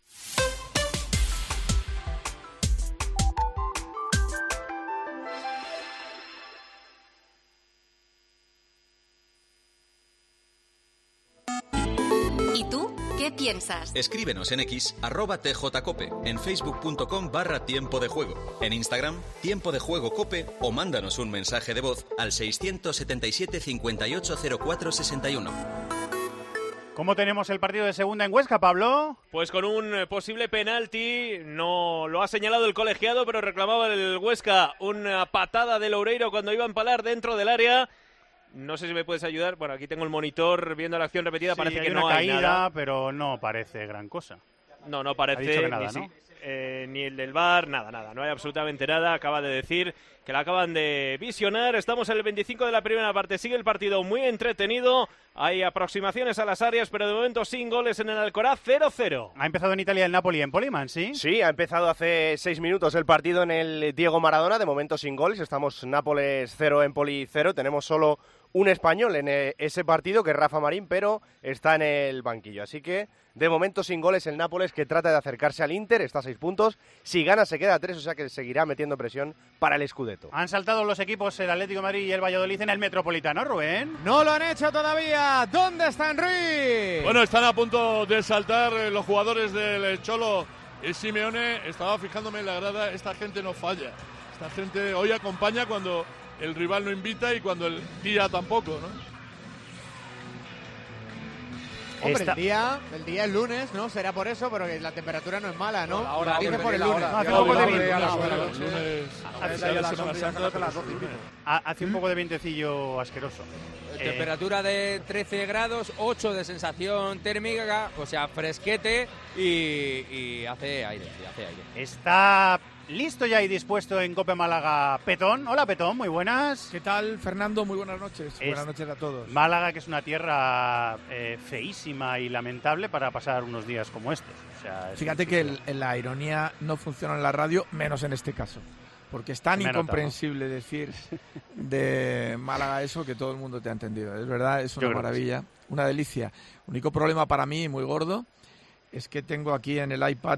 ¿Y tú? ¿Qué piensas? Escríbenos en X, arroba tjcope, en facebook.com barra tiempo de juego, en Instagram, tiempo de juego cope, o mándanos un mensaje de voz al seiscientos setenta y siete, cincuenta y ocho, cero cuatro sesenta y uno. ¿Cómo tenemos el partido de segunda en Huesca, Pablo? Pues con un eh, posible penalti, no lo ha señalado el colegiado, pero reclamaba el Huesca una patada de Loureiro cuando iba a empalar dentro del área. No sé si me puedes ayudar. Bueno, aquí tengo el monitor viendo la acción repetida. Sí, parece hay que una no hay caída, nada. pero no parece gran cosa. No, no parece Ha dicho que nada, ni, ¿no? si- eh, ni el del V A R, nada, nada. No hay absolutamente nada. Acaba de decir que la acaban de visionar. Estamos en el veinticinco de la primera parte. Sigue el partido muy entretenido. Hay aproximaciones a las áreas, pero de momento sin goles en el Alcoraz. cero cero. Ha empezado en Italia el Napoli en Poliman, ¿sí? Sí, ha empezado hace seis minutos el partido en el Diego Maradona, de momento sin goles. Estamos Nápoles cero, Empoli cero. Tenemos solo un español en eh, ese partido, que es Rafa Marín, pero está en el banquillo. Así que, de momento sin goles el Nápoles, que trata de acercarse al Inter, está a seis puntos. Si gana se queda a tres, o sea que seguirá metiendo presión para el Scudetto. Han saltado los equipos, el Atlético de Madrid y el Valladolid, en el Metropolitano, Rubén. No lo han hecho todavía. ¿Dónde está Henry? Bueno, están a punto de saltar eh, los jugadores del Cholo y Simeone. Estaba fijándome en la grada, esta gente no falla. Esta gente hoy acompaña cuando el rival no invita y cuando el día tampoco, ¿no? Hombre, Esta- el día, el día es lunes, ¿no? Será por eso, pero que la temperatura no es mala, ¿no? Ahora, Dice hombre, por el la lunes. hora. Hace un poco de Lunes, viento. lunes, Ah, bueno, lunes, lunes, hace- ya la Semana Santa, pero sí. Ha- Hace un poco de vientecillo asqueroso. Eh, Temperatura de trece grados, ocho de sensación térmica, o sea, fresquete y, y hace aire, sí, hace aire. Está listo ya y dispuesto en Cope Málaga Petón. Hola, Petón, muy buenas. ¿Qué tal, Fernando? Muy buenas noches. Es- Buenas noches a todos. Málaga, que es una tierra eh, feísima y lamentable para pasar unos días como estos. O sea, es Fíjate un que sitio- el- la ironía no funciona en la radio, menos en este caso. Porque es tan Me ha notado. incomprensible decir de Málaga eso que todo el mundo te ha entendido. Es verdad, es una Yo creo que maravilla, una delicia. Único problema para mí, muy gordo, es que tengo aquí en el iPad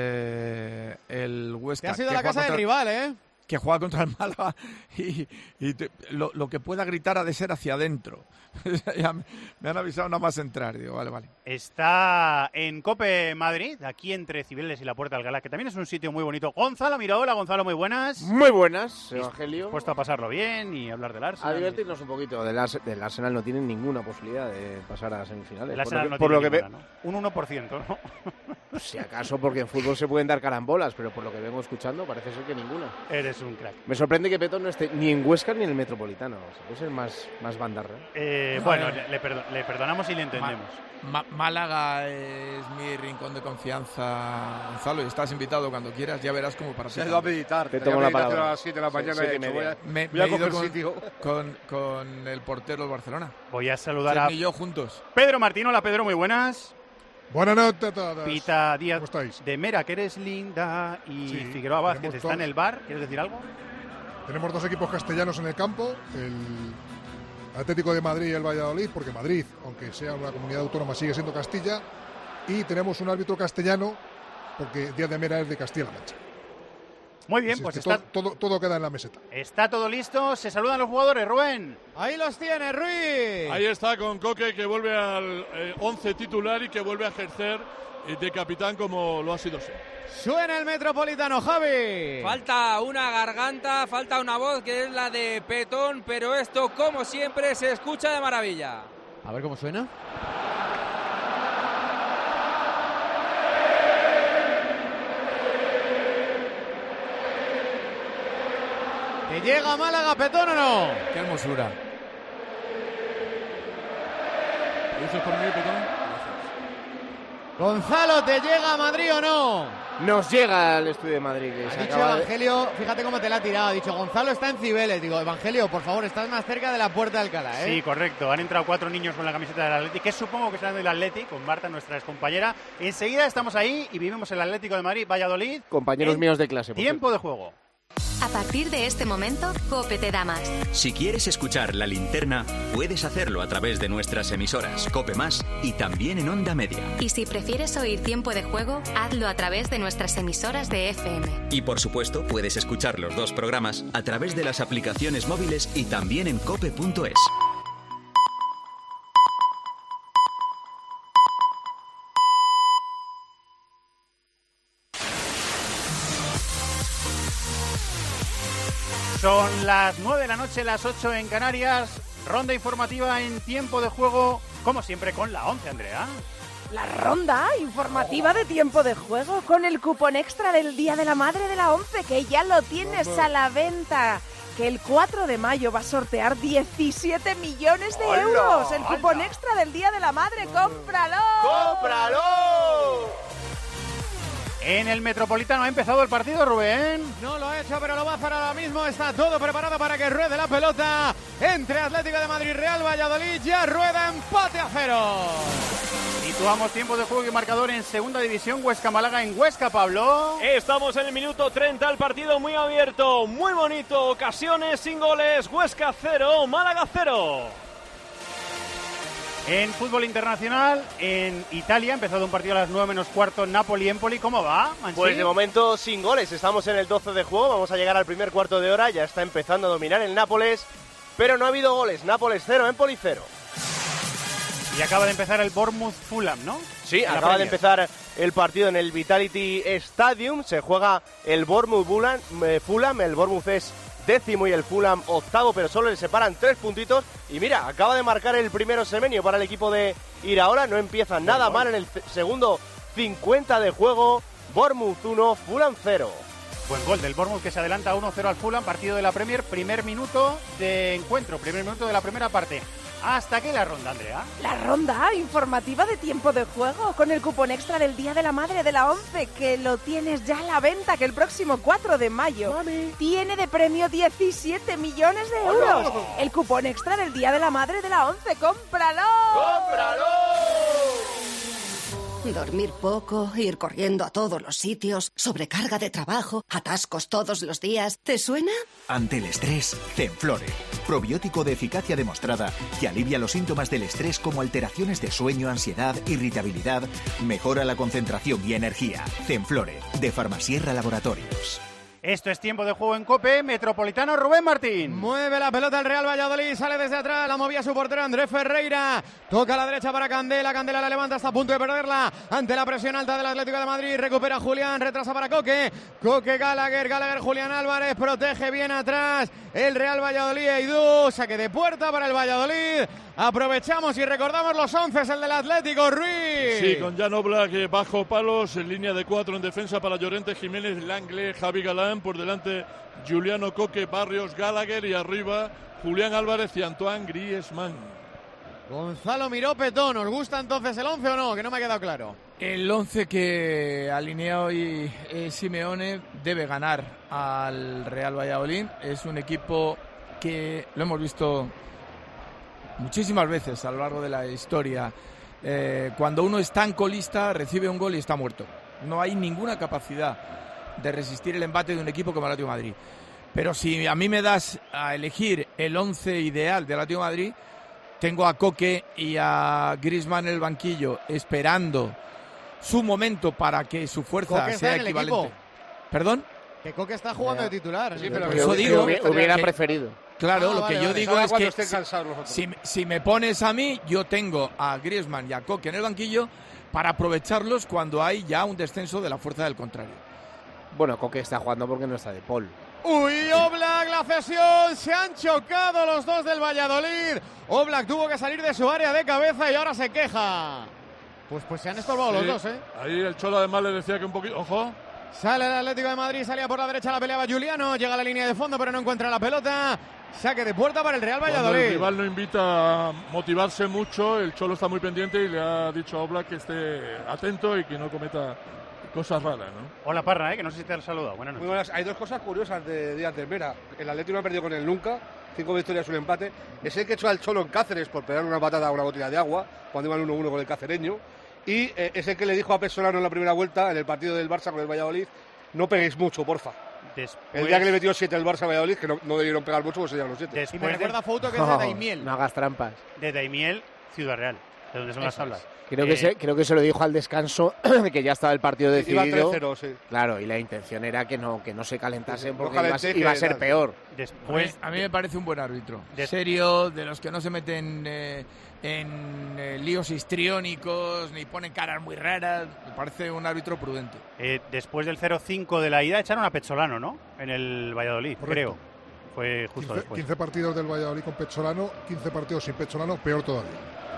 eh, el Huesca. Te has ido a que la juega casa del contra- rival, ¿eh? que juega contra el Málaga y, y te- lo, lo que pueda gritar ha de ser hacia adentro. Ya me, me han avisado nada más entrar. Digo, vale, vale. Está en Cope Madrid, aquí entre Cibeles y la Puerta de Alcalá, que también es un sitio muy bonito. Gonzalo Miraola, Gonzalo, muy buenas. Muy buenas, Evangelio. Puesto a pasarlo bien y hablar del A Arsenal. divertirnos un poquito. Del, Ars- del Arsenal no tienen ninguna posibilidad de pasar a semifinales. El Por Arsenal lo que- no por tiene lo que ve- ninguna, ¿no? Un uno por ciento, ¿no? Si acaso, porque en fútbol se pueden dar carambolas, pero por lo que vengo escuchando parece ser que ninguna. Eres un crack. Me sorprende que Petón no esté ni en Huesca ni en el Metropolitano. O sea, puede ser más, más bandarra. Eh, No, bueno, eh. le, le perdo- le perdonamos y le entendemos. Ma- Málaga es mi rincón de confianza, Gonzalo, y estás invitado cuando quieras, ya verás cómo para Se ha ido a meditar. Te tenía tomo la meditación palabra. a las siete de la Sí, mañana siete y he y dicho, media. voy a, Me, voy me a he ido coger con, sitio. con, con el portero del Barcelona. Voy a saludar a Ferni y yo juntos. Pedro Martín. Hola, Pedro, muy buenas. Buenas noches a todos. Pita Díaz ¿Cómo estáis? de Mera, que eres linda, y Sí, Figueroa Vázquez tenemos está en dos. el bar. ¿Quieres decir algo? Tenemos dos equipos castellanos en el campo, el Atlético de Madrid y el Valladolid, porque Madrid, aunque sea una comunidad autónoma, sigue siendo Castilla, y tenemos un árbitro castellano, porque Díaz de Mera es de Castilla-La Mancha. Muy bien, Así es pues que está, todo, todo, todo queda en la meseta. está todo listo. Se saludan los jugadores, Rubén. Ahí los tiene, Ruiz. Ahí está con Coque, que vuelve al eh, once titular y que vuelve a ejercer eh, de capitán como lo ha sido siempre. Suena el Metropolitano, Javi. Falta una garganta, falta una voz que es la de Petón, pero esto, como siempre, se escucha de maravilla. A ver cómo suena. ¿Te llega Málaga, Petón o no? Qué hermosura. Gracias por mí, Petón. Gonzalo, ¿te llega a Madrid o no? Nos llega al estudio de Madrid. Que ha se dicho acaba de... Evangelio, fíjate cómo te la ha tirado. Ha dicho, Gonzalo está en Cibeles. Digo, Evangelio, por favor, estás más cerca de la puerta de Alcalá, ¿eh? Sí, correcto. Han entrado cuatro niños con la camiseta del Atlético, que supongo que serán del Atlético, con Marta, nuestra excompañera. Enseguida estamos ahí y vivimos el Atlético de Madrid, Valladolid. Compañeros míos de clase. Tiempo de juego. A partir de este momento, COPE te da más. Si quieres escuchar La Linterna, puedes hacerlo a través de nuestras emisoras COPE Más y también en Onda Media. Y si prefieres oír Tiempo de Juego, hazlo a través de nuestras emisoras de F M. Y por supuesto, puedes escuchar los dos programas a través de las aplicaciones móviles y también en cope punto es. Son las nueve de la noche, las ocho en Canarias. Ronda informativa en Tiempo de Juego, como siempre con la once, Andrea. La ronda informativa de Tiempo de Juego con el cupón extra del Día de la Madre de la once, que ya lo tienes a la venta. Que el cuatro de mayo va a sortear diecisiete millones de ¡Hola! euros. El cupón ¡Hola! extra del Día de la Madre, ¡cómpralo! ¡Cómpralo! En el Metropolitano ha empezado el partido, Rubén. No lo ha hecho, pero lo va a hacer ahora mismo. Está todo preparado para que ruede la pelota entre Atlético de Madrid y Real Valladolid. Ya rueda, empate a cero. Situamos tiempo de juego y marcador en segunda división. Huesca-Málaga en Huesca, Pablo. Estamos en el minuto treinta, el partido muy abierto, muy bonito, ocasiones sin goles. Huesca cero, Málaga cero. En fútbol internacional, en Italia, ha empezado un partido a las nueve menos cuarto, Napoli-Empoli. ¿Cómo va, Manchi? Pues de momento sin goles, estamos en el doce de juego, vamos a llegar al primer cuarto de hora, ya está empezando a dominar el Nápoles, pero no ha habido goles, Nápoles cero, Empoli cero. Y acaba de empezar el Bournemouth-Fulham, ¿no? Sí, En la acaba de Premier. empezar el partido en el Vitality Stadium, se juega el Bournemouth-Fulham, el Bournemouth es décimo y el Fulham octavo, pero solo le separan tres puntitos. Y mira, acaba de marcar el primero Semenyo para el equipo de Iraola. No empieza nada mal en el c- segundo cincuenta de juego. Bournemouth uno, Fulham cero. Buen gol del Bournemouth que se adelanta uno cero al Fulham, partido de la Premier, primer minuto de encuentro, primer minuto de la primera parte. Hasta aquí la ronda, Andrea. La ronda informativa de Tiempo de Juego con el cupón extra del Día de la Madre de la once, que lo tienes ya a la venta, que el próximo cuatro de mayo Mami. tiene de premio diecisiete millones de euros. ¡Hola! El cupón extra del Día de la Madre de la once, ¡cómpralo! ¡Cómpralo! Dormir poco, ir corriendo a todos los sitios, sobrecarga de trabajo, atascos todos los días. ¿Te suena? Ante el estrés, Zenflore, probiótico de eficacia demostrada que alivia los síntomas del estrés como alteraciones de sueño, ansiedad, irritabilidad, mejora la concentración y energía. Zenflore, de Farmasierra Laboratorios. Esto es Tiempo de Juego en COPE, Metropolitano, Rubén Martín. Mueve la pelota el Real Valladolid, sale desde atrás, la movía su portero Andrés Ferreira, toca a la derecha para Candela, Candela la levanta, está a punto de perderla ante la presión alta del Atlético de Madrid, recupera Julián, retrasa para Coque, Coque Gallagher, Gallagher Julián Álvarez, protege bien atrás el Real Valladolid, Eidú, saque de puerta para el Valladolid, aprovechamos y recordamos los once, el del Atlético, Ruiz. Sí, con Jan Oblak bajo palos, en línea de cuatro en defensa para Llorente, Jiménez, Langle, Javi Galán, por delante Juliano Coque, Barrios, Gallagher y arriba Julián Álvarez y Antoine Griezmann. Gonzalo Miró Petón, ¿os gusta entonces el once o no? Que no me ha quedado claro. El once que alinea hoy eh, Simeone debe ganar al Real Valladolid. Es un equipo que lo hemos visto muchísimas veces a lo largo de la historia. Eh, cuando uno es tan colista, recibe un gol y está muerto. No hay ninguna capacidad de resistir el embate de un equipo como el Atlético de Madrid. Pero si a mí me das a elegir el once ideal del Atlético de Madrid, tengo a Coque y a Griezmann en el banquillo esperando su momento para que su fuerza Coque está sea en el equivalente. equipo. ¿Perdón? Que Coque está jugando de titular. Sí, pero por eso digo hubiera que- preferido. Claro, Ah, lo vale, que yo vale. digo Ahora es cuando que estén si, cansados los otros. si, si me pones a mí, yo tengo a Griezmann y a Coque en el banquillo para aprovecharlos cuando hay ya un descenso de la fuerza del contrario. Bueno, Coque está jugando porque no está de Paul. Uy, Oblak, la cesión, se han chocado los dos del Valladolid. Oblak tuvo que salir de su área de cabeza y ahora se queja. Pues, pues se han estorbado Sí, los dos, ¿eh? Ahí el Cholo además le decía que un poquito, ojo, Sale el Atlético de Madrid, salía por la derecha, la peleaba Juliano, llega a la línea de fondo pero no encuentra la pelota. Saque de puerta para el Real Valladolid. Cuando el rival lo invita a motivarse mucho, el Cholo está muy pendiente y le ha dicho a Oblak que esté atento y que no cometa cosas raras, ¿no? Hola Parra, ¿eh? Que no sé si te han saludado. Buenas noches. Muy buenas. Hay dos cosas curiosas de días de Mera. El Atlético no ha perdido con él nunca, cinco victorias, un empate. Es el que echó al Cholo en Cáceres por pegarle una patada a una botella de agua cuando iban uno uno con el cacereño. Y eh, es el que le dijo a Pep Solano en la primera vuelta, en el partido del Barça con el Valladolid, no peguéis mucho, porfa. Después... El día que le metió siete al Barça a Valladolid, que no, no debieron pegar mucho, pues se llevan los siete. Y me recuerda a Fouto que es de Daimiel. No hagas trampas. De Daimiel, Ciudad Real, de donde son las Eso tablas. Creo, Eh, que se, creo que se lo dijo al descanso, que ya estaba el partido decidido. Iba tres cero, sí. Claro, y la intención era que no, que no se calentasen porque No iba, calenté, iba a que ser era- peor. Después, A mí me parece un buen árbitro. Des- Serio, de los que no se meten eh, en eh, líos histriónicos ni ponen caras muy raras. Me parece un árbitro prudente. eh, después del cero cinco de la ida echaron a Pezzolano, ¿no? En el Valladolid, Correcto. creo. Fue justo quince, después. quince partidos del Valladolid con Pecholano, quince partidos sin Pecholano, peor todavía.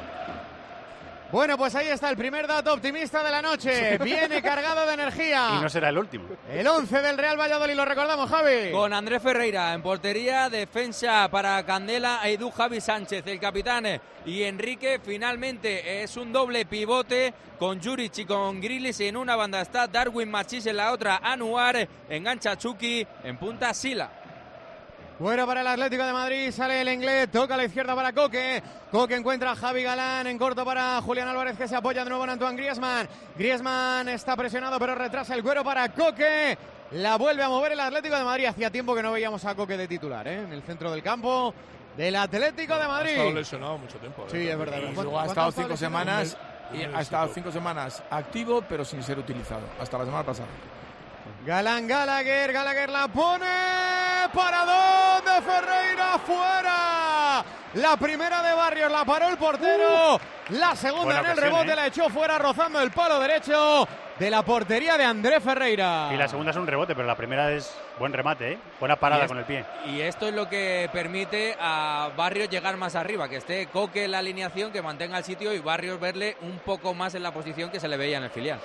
Bueno, pues ahí está el primer dato optimista de la noche. Viene cargado de energía. Y no será el último. El once del Real Valladolid, lo recordamos, Javi. Con Andrés Ferreira en portería, defensa para Candela, Edu Javi Sánchez, el capitán, y Enrique. Finalmente es un doble pivote con Juric y con Grilis. En una banda está Darwin Machís, en la otra Anuar, engancha Chucky, en punta Sila. Bueno, para el Atlético de Madrid sale el inglés, toca a la izquierda para Coque. Coque encuentra a Javi Galán, en corto para Julián Álvarez, que se apoya de nuevo en Antoine Griezmann. Griezmann está presionado pero retrasa el cuero para Coque. La vuelve a mover el Atlético de Madrid. Hacía tiempo que no veíamos a Coque de titular, ¿eh? En el centro del campo del Atlético de Ha Madrid. estado lesionado mucho tiempo. ¿eh? Sí, es verdad. Y ¿Cuánto- luego ha cuánto estado ha cinco lesionado? semanas Un y mes ha y estado poco. cinco semanas activo pero sin ser utilizado hasta la semana pasada. Galán Gallagher, Gallagher la pone. ¿Para dónde? Ferreira fuera. La primera de Barrios la paró el portero. La segunda Buena en el ocasión, rebote ¿eh? la echó fuera rozando el palo derecho de la portería de Andrés Ferreira. Y la segunda es un rebote, pero la primera es buen remate, ¿eh? Buena parada Y es- con el pie. Y esto es lo que permite a Barrios llegar más arriba, que esté Coque en la alineación, que mantenga el sitio y Barrios verle un poco más en la posición que se le veía en el filial.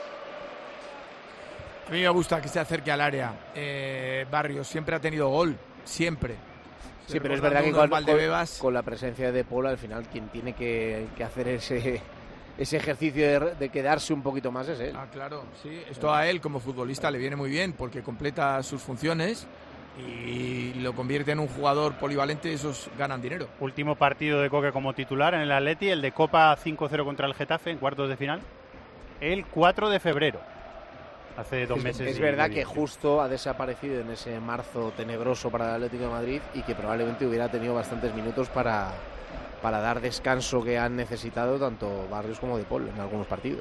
A mí me gusta que se acerque al área. Eh, Barrios siempre ha tenido gol, siempre. Sí, pero es Recordando verdad que unos con, Valdebebas- con- con la presencia de Paul, al final quien tiene que, que hacer ese, ese ejercicio de, de quedarse un poquito más es él. Ah, claro, sí. Esto a él como futbolista le viene muy bien porque completa sus funciones y lo convierte en un jugador polivalente, esos ganan dinero. Último partido de Coque como titular en el Atleti, el de Copa cinco cero contra el Getafe en cuartos de final, el cuatro de febrero. Hace dos Es, meses. es y verdad medio, que sí. justo ha desaparecido en ese marzo tenebroso para el Atlético de Madrid y que probablemente hubiera tenido bastantes minutos para, para dar descanso que han necesitado tanto Barrios como De Paul en algunos partidos.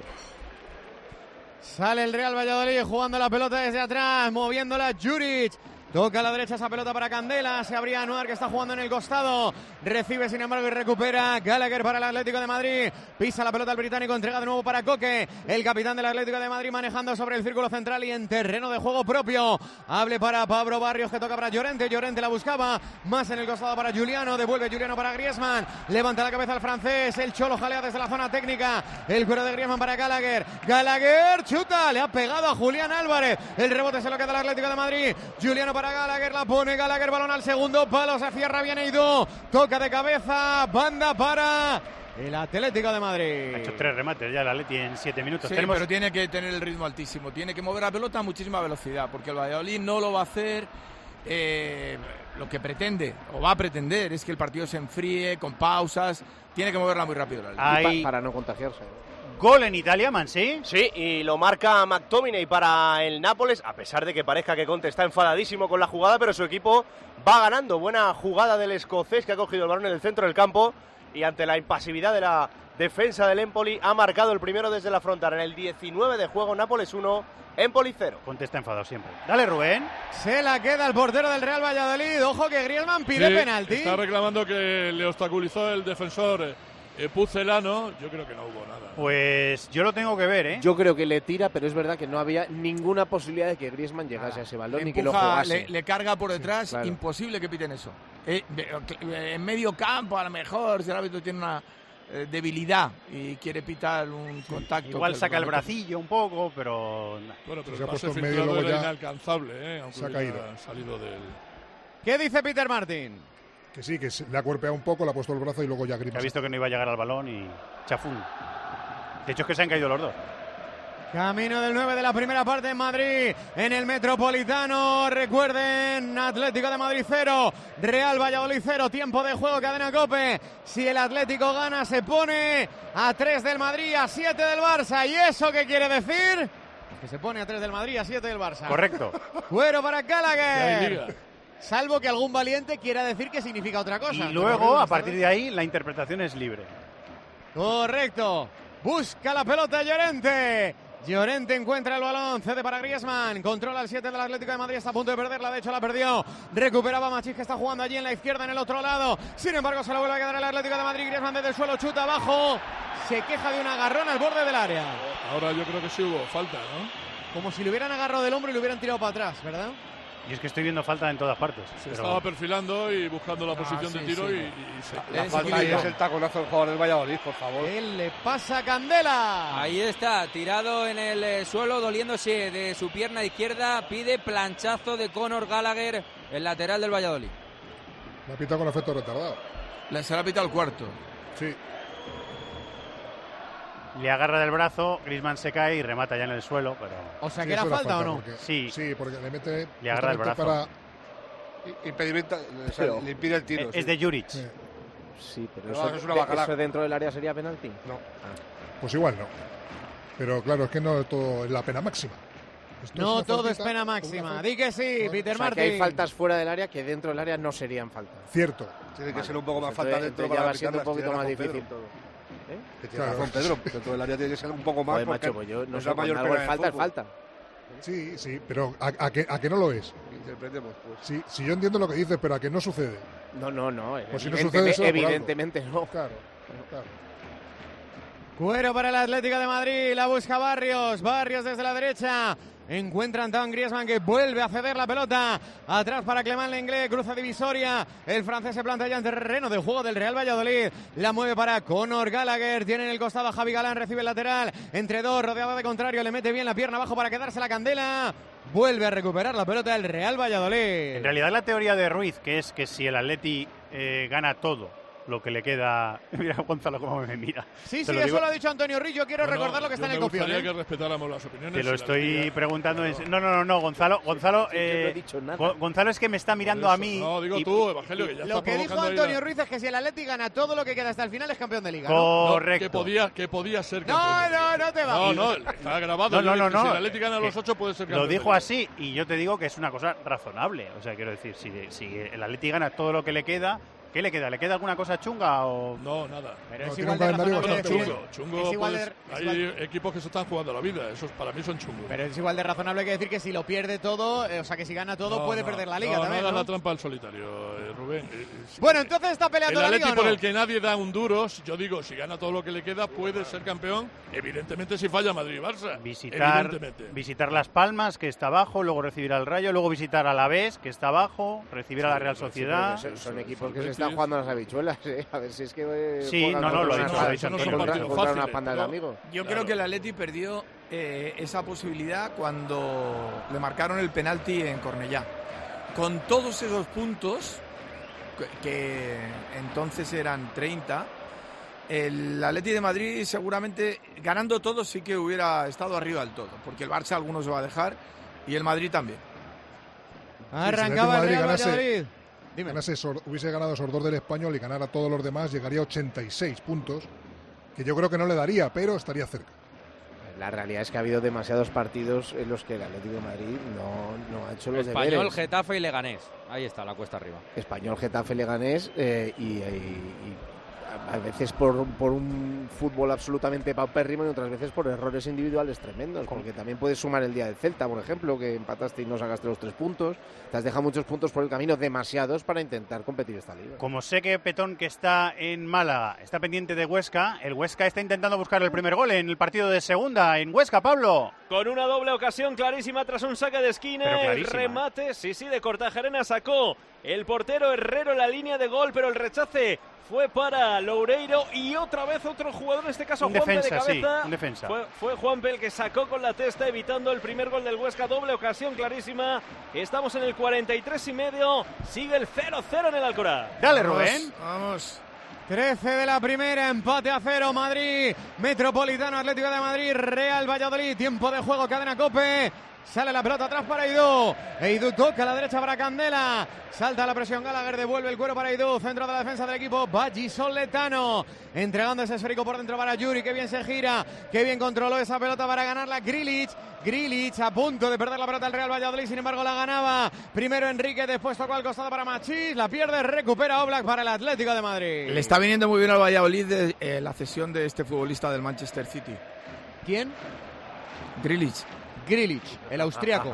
Sale el Real Valladolid jugando la pelota desde atrás, moviéndola Juric. Toca a la derecha esa pelota para Candela. Se abría Anuar, que está jugando en el costado. Recibe, sin embargo, y recupera Gallagher para el Atlético de Madrid. Pisa la pelota al británico, entrega de nuevo para Coque. El capitán del Atlético de Madrid manejando sobre el círculo central y en terreno de juego propio. Hable para Pablo Barrios, que toca para Llorente. Llorente la buscaba. Más en el costado para Juliano. Devuelve Juliano para Griezmann. Levanta la cabeza al francés. El Cholo jalea desde la zona técnica. El cuero de Griezmann para Gallagher. Gallagher chuta. Le ha pegado a Julián Álvarez. El rebote se lo queda al Atlético de Madrid. Juliano para Gallagher, la pone Gallagher, balón al segundo palo, se cierra bien Eidú, toca de cabeza, banda para el Atlético de Madrid. Ha hecho tres remates ya el Atleti en siete minutos. Sí, Tenemos- pero tiene que tener el ritmo altísimo, tiene que mover la pelota a muchísima velocidad, porque el Valladolid no lo va a hacer. Eh, lo que pretende, o va a pretender, es que el partido se enfríe con pausas, tiene que moverla muy rápido. el Atleti. Hay- Pa- para no contagiarse. Gol en Italia, Mansí. Sí, y lo marca McTominay para el Nápoles, a pesar de que parezca que Conte está enfadadísimo con la jugada, pero su equipo va ganando. Buena jugada del escocés, que ha cogido el balón en el centro del campo y ante la impasividad de la defensa del Empoli ha marcado el primero desde la frontera. En el diecinueve de juego, Nápoles uno, Empoli cero. Conte está enfadado siempre. Dale, Rubén. Se la queda el portero del Real Valladolid. Ojo que Griezmann pide Sí, penalti. Está reclamando que le obstaculizó el defensor eh, eh, Pucelano. Yo creo que no hubo nada. Pues yo lo tengo que ver, ¿eh? Yo creo que le tira, pero es verdad que no había ninguna posibilidad de que Griezmann llegase a ese balón Le ni que lo empuja, jugase. le, le carga por detrás, claro. imposible que piten eso. Eh, de- en medio campo, a lo mejor, si el árbitro tiene una, eh, debilidad y quiere pitar un contacto. Igual saca el bracillo un poco, pero... Bueno, pero se el ha pase puesto en medio, filtrado luego era ya inalcanzable, ¿eh? Aunque se ha hubiera caído. salido del... ¿Qué dice Peter Martin? Que sí, que se- le ha cuerpeado un poco, le ha puesto el brazo y luego ya Que Griezmann. ha visto que no iba a llegar al balón y chafún. De hecho es que se han caído los dos. Camino del nueve de la primera parte en Madrid, en el Metropolitano. Recuerden, Atlético de Madrid cero, Real Valladolid cero, tiempo de juego, cadena COPE. Si el Atlético gana, se pone a tres del Madrid, a siete del Barça. ¿Y eso qué quiere decir? Que se pone a tres del Madrid, a siete del Barça. Correcto. Cuero para Ya hay Gallagher. liga. Salvo que algún valiente quiera decir que significa otra cosa. Y luego, a partir de ahí, la interpretación es libre. Correcto. Busca la pelota Llorente. Llorente encuentra el balón, cede para Griezmann, controla el siete del Atlético de Madrid, está a punto de perderla, de hecho la perdió, recuperaba Machís que está jugando allí en la izquierda, en el otro lado, sin embargo se lo vuelve a quedar el Atlético de Madrid, Griezmann desde el suelo, chuta abajo, se queja de un agarrón al borde del área. Ahora yo creo que sí hubo falta, ¿no? Como si le hubieran agarrado del hombro y le hubieran tirado para atrás, ¿verdad? Y es que estoy viendo falta en todas partes. Se pero- estaba perfilando y buscando la posición sí, de tiro sí. y, y se... La falta ahí es el taconazo del jugador del Valladolid, por favor. Él le pasa Candela. Ahí está, tirado en el eh, suelo, doliéndose de su pierna izquierda, pide planchazo de Conor Gallagher, el lateral del Valladolid. Le ha pitado con efecto retardado. Le se le ha pitado el cuarto. Sí. Le agarra del brazo, Griezmann se cae y remata ya en el suelo, pero... O sea, Sí, que era eso era falta o no. porque- Sí. Sí, porque le mete... Le agarra el justamente brazo. Para, Impedimento, o sea, le impide el tiro. Es, sí. es de Juric. sí. Sí, pero No, eso, eso es una de- bacalao. ¿eso dentro del área sería penalti? No. Pues igual no. Pero claro, es que no todo es la pena máxima. Esto No una todo es faltita, pena una máxima. falta. Di que sí, Bueno, Peter O sea, Martin. que hay faltas fuera del área que dentro del área no serían falta. Cierto. Tiene que Vale, ser un poco más pues falta entonces- dentro entonces ya para va siendo un pitarlas, poquito tiene más razón difícil Pedro. todo. ¿Eh? Que tiene Claro. razón Pedro. Dentro del área tiene que ser un poco más Joder, porque macho, pues yo no es sé, la cuando mayor algo pena es del falta, es fútbol. falta. Sí, sí, pero ¿a, a que, a que no lo es? Interpretemos, pues. Sí, si yo entiendo lo que dices, pero a que no sucede. No, no, no. Pues si no evidente- sucede, será por algo. evidentemente no. Claro, claro. Cuero para el Atlético de Madrid, la busca Barrios, Barrios desde la derecha, encuentra a Antoine Griezmann que vuelve a ceder la pelota, atrás para Clement Lenglet, cruza divisoria, el francés se planta ya en terreno de juego del Real Valladolid, la mueve para Conor Gallagher, tiene en el costado a Javi Galán, recibe el lateral, entre dos, rodeado de contrario, le mete bien la pierna abajo para quedarse la Candela, vuelve a recuperar la pelota del Real Valladolid. En realidad la teoría de Ruiz, que es que si el Atleti eh, gana todo lo que le queda... Mira Gonzalo cómo me mira. Sí, Te sí, lo eso digo- lo ha dicho Antonio Rillo, quiero Bueno, recordar lo que yo está en me el copión. gustaría ¿eh? que respetáramos las opiniones. Te lo y las estoy tuyas. preguntando. en- No, no, no, no, Gonzalo, Gonzalo, Sí, yo no he eh, dicho nada. Go- Gonzalo es que me está mirando Por a eso. mí. No, digo y- tú, Evangelio, que ya Lo está que dijo provocando ahí Antonio la- Ruiz es que si el Atleti gana todo lo que queda hasta el final es campeón de Liga. ¿no? No, Correcto. que podía, que podía ser No, campeón. no, no te va. No, no, está grabado. No, no, Yo no, dije, Si no. el Atlético gana los ocho puede ser campeón. Lo de dijo Liga. así y yo te digo que es una cosa razonable. O sea, quiero decir, si, si el Atleti gana todo lo que le queda, ¿qué le queda? ¿Le queda alguna cosa chunga o...? No, nada. Pero No, es tiene igual un de calendario razonable bastante decir- Chungo, chungo. es igual puedes- de- es hay igual- equipos que se están jugando la vida. Esos para mí son chungos. Pero es igual de razonable que decir que si lo pierde todo, eh, o sea, que si gana todo No, puede no, perder la Liga no, también, no hagas ¿no? la trampa al solitario, eh, Rubén. Eh, eh, sí. Bueno, entonces está peleando El la Atleti Liga, ¿o por no? el que nadie da un duro, yo digo, si gana todo lo que le queda, puede ser campeón. Evidentemente si falla Madrid y Barça. Visitar, Evidentemente. visitar Las Palmas, que está abajo, luego recibir al Rayo, luego visitar a Alavés, que está abajo, recibir a la Real Sí, pero Sociedad. son, son equipos que Betis. se están jugando a las habichuelas, ¿eh? A ver si es que... eh, Sí, juegan no, no, contra lo he unas- dicho, lo he dicho no son contra- partidos contra fáciles, unas pandas de no. amigos. Yo Claro. creo que el Atleti perdió eh, esa posibilidad cuando le marcaron el penalti en Cornellá. Con todos esos puntos, que, que entonces eran treinta, el Atleti de Madrid seguramente ganando todo sí que hubiera estado arriba del todo, porque el Barça algunos se va a dejar y el Madrid también. Arrancaba el Madrid Real ganase- Valladolid. Dime. Ganase Sor- hubiese ganado esos dos del Español y ganara a todos los demás, llegaría a ochenta y seis puntos, que yo creo que no le daría, pero estaría cerca. La realidad es que ha habido demasiados partidos en los que el Atlético de Madrid no, no ha hecho los Español, deberes. Getafe y Leganés. Ahí está, la cuesta arriba. Español, Getafe, Leganés eh, y, y- y a veces por, por un fútbol absolutamente paupérrimo y otras veces por errores individuales tremendos, porque también puedes sumar el día del Celta, por ejemplo, que empataste y no sacaste los tres puntos. Te has dejado muchos puntos por el camino, demasiados para intentar competir esta liga. Como sé que Petón, que está en Málaga, está pendiente de Huesca, el Huesca está intentando buscar el primer gol en el partido de segunda en Huesca, Pablo. Con una doble ocasión clarísima tras un saque de esquina, Pero el clarísima, remate, sí, sí, de Kortajarena sacó el portero Herrero en la línea de gol, pero el rechace fue para Loureiro y otra vez otro jugador, en este caso un Juanpe defensa, de cabeza. Sí, un defensa. Fue, fue Juanpe el que sacó con la testa, evitando el primer gol del Huesca. Doble ocasión clarísima. Estamos en el cuarenta y tres y medio. Sigue el cero cero en el Alcoraz. Dale, Vamos, Rubén. Vamos. trece de la primera, empate a cero, Madrid, Metropolitano, Atlético de Madrid, Real Valladolid, tiempo de juego, cadena COPE. Sale la pelota atrás para Eidú. Eidú toca a la derecha para Candela. Salta la presión Gallagher, devuelve el cuero para Eidú. Centro de la defensa del equipo vallisoletano. Entregando ese esférico por dentro para Yuri. Qué bien se gira. Qué bien controló esa pelota para ganarla Grilic. Grilic a punto de perder la pelota el Real Valladolid. Sin embargo la ganaba. Primero Enrique, después tocó al costado para Machís. La pierde, recupera Oblak para el Atlético de Madrid. Le está viniendo muy bien al Valladolid de, eh, la cesión de este futbolista del Manchester City. ¿Quién? Grilic. Grilic, el austriaco.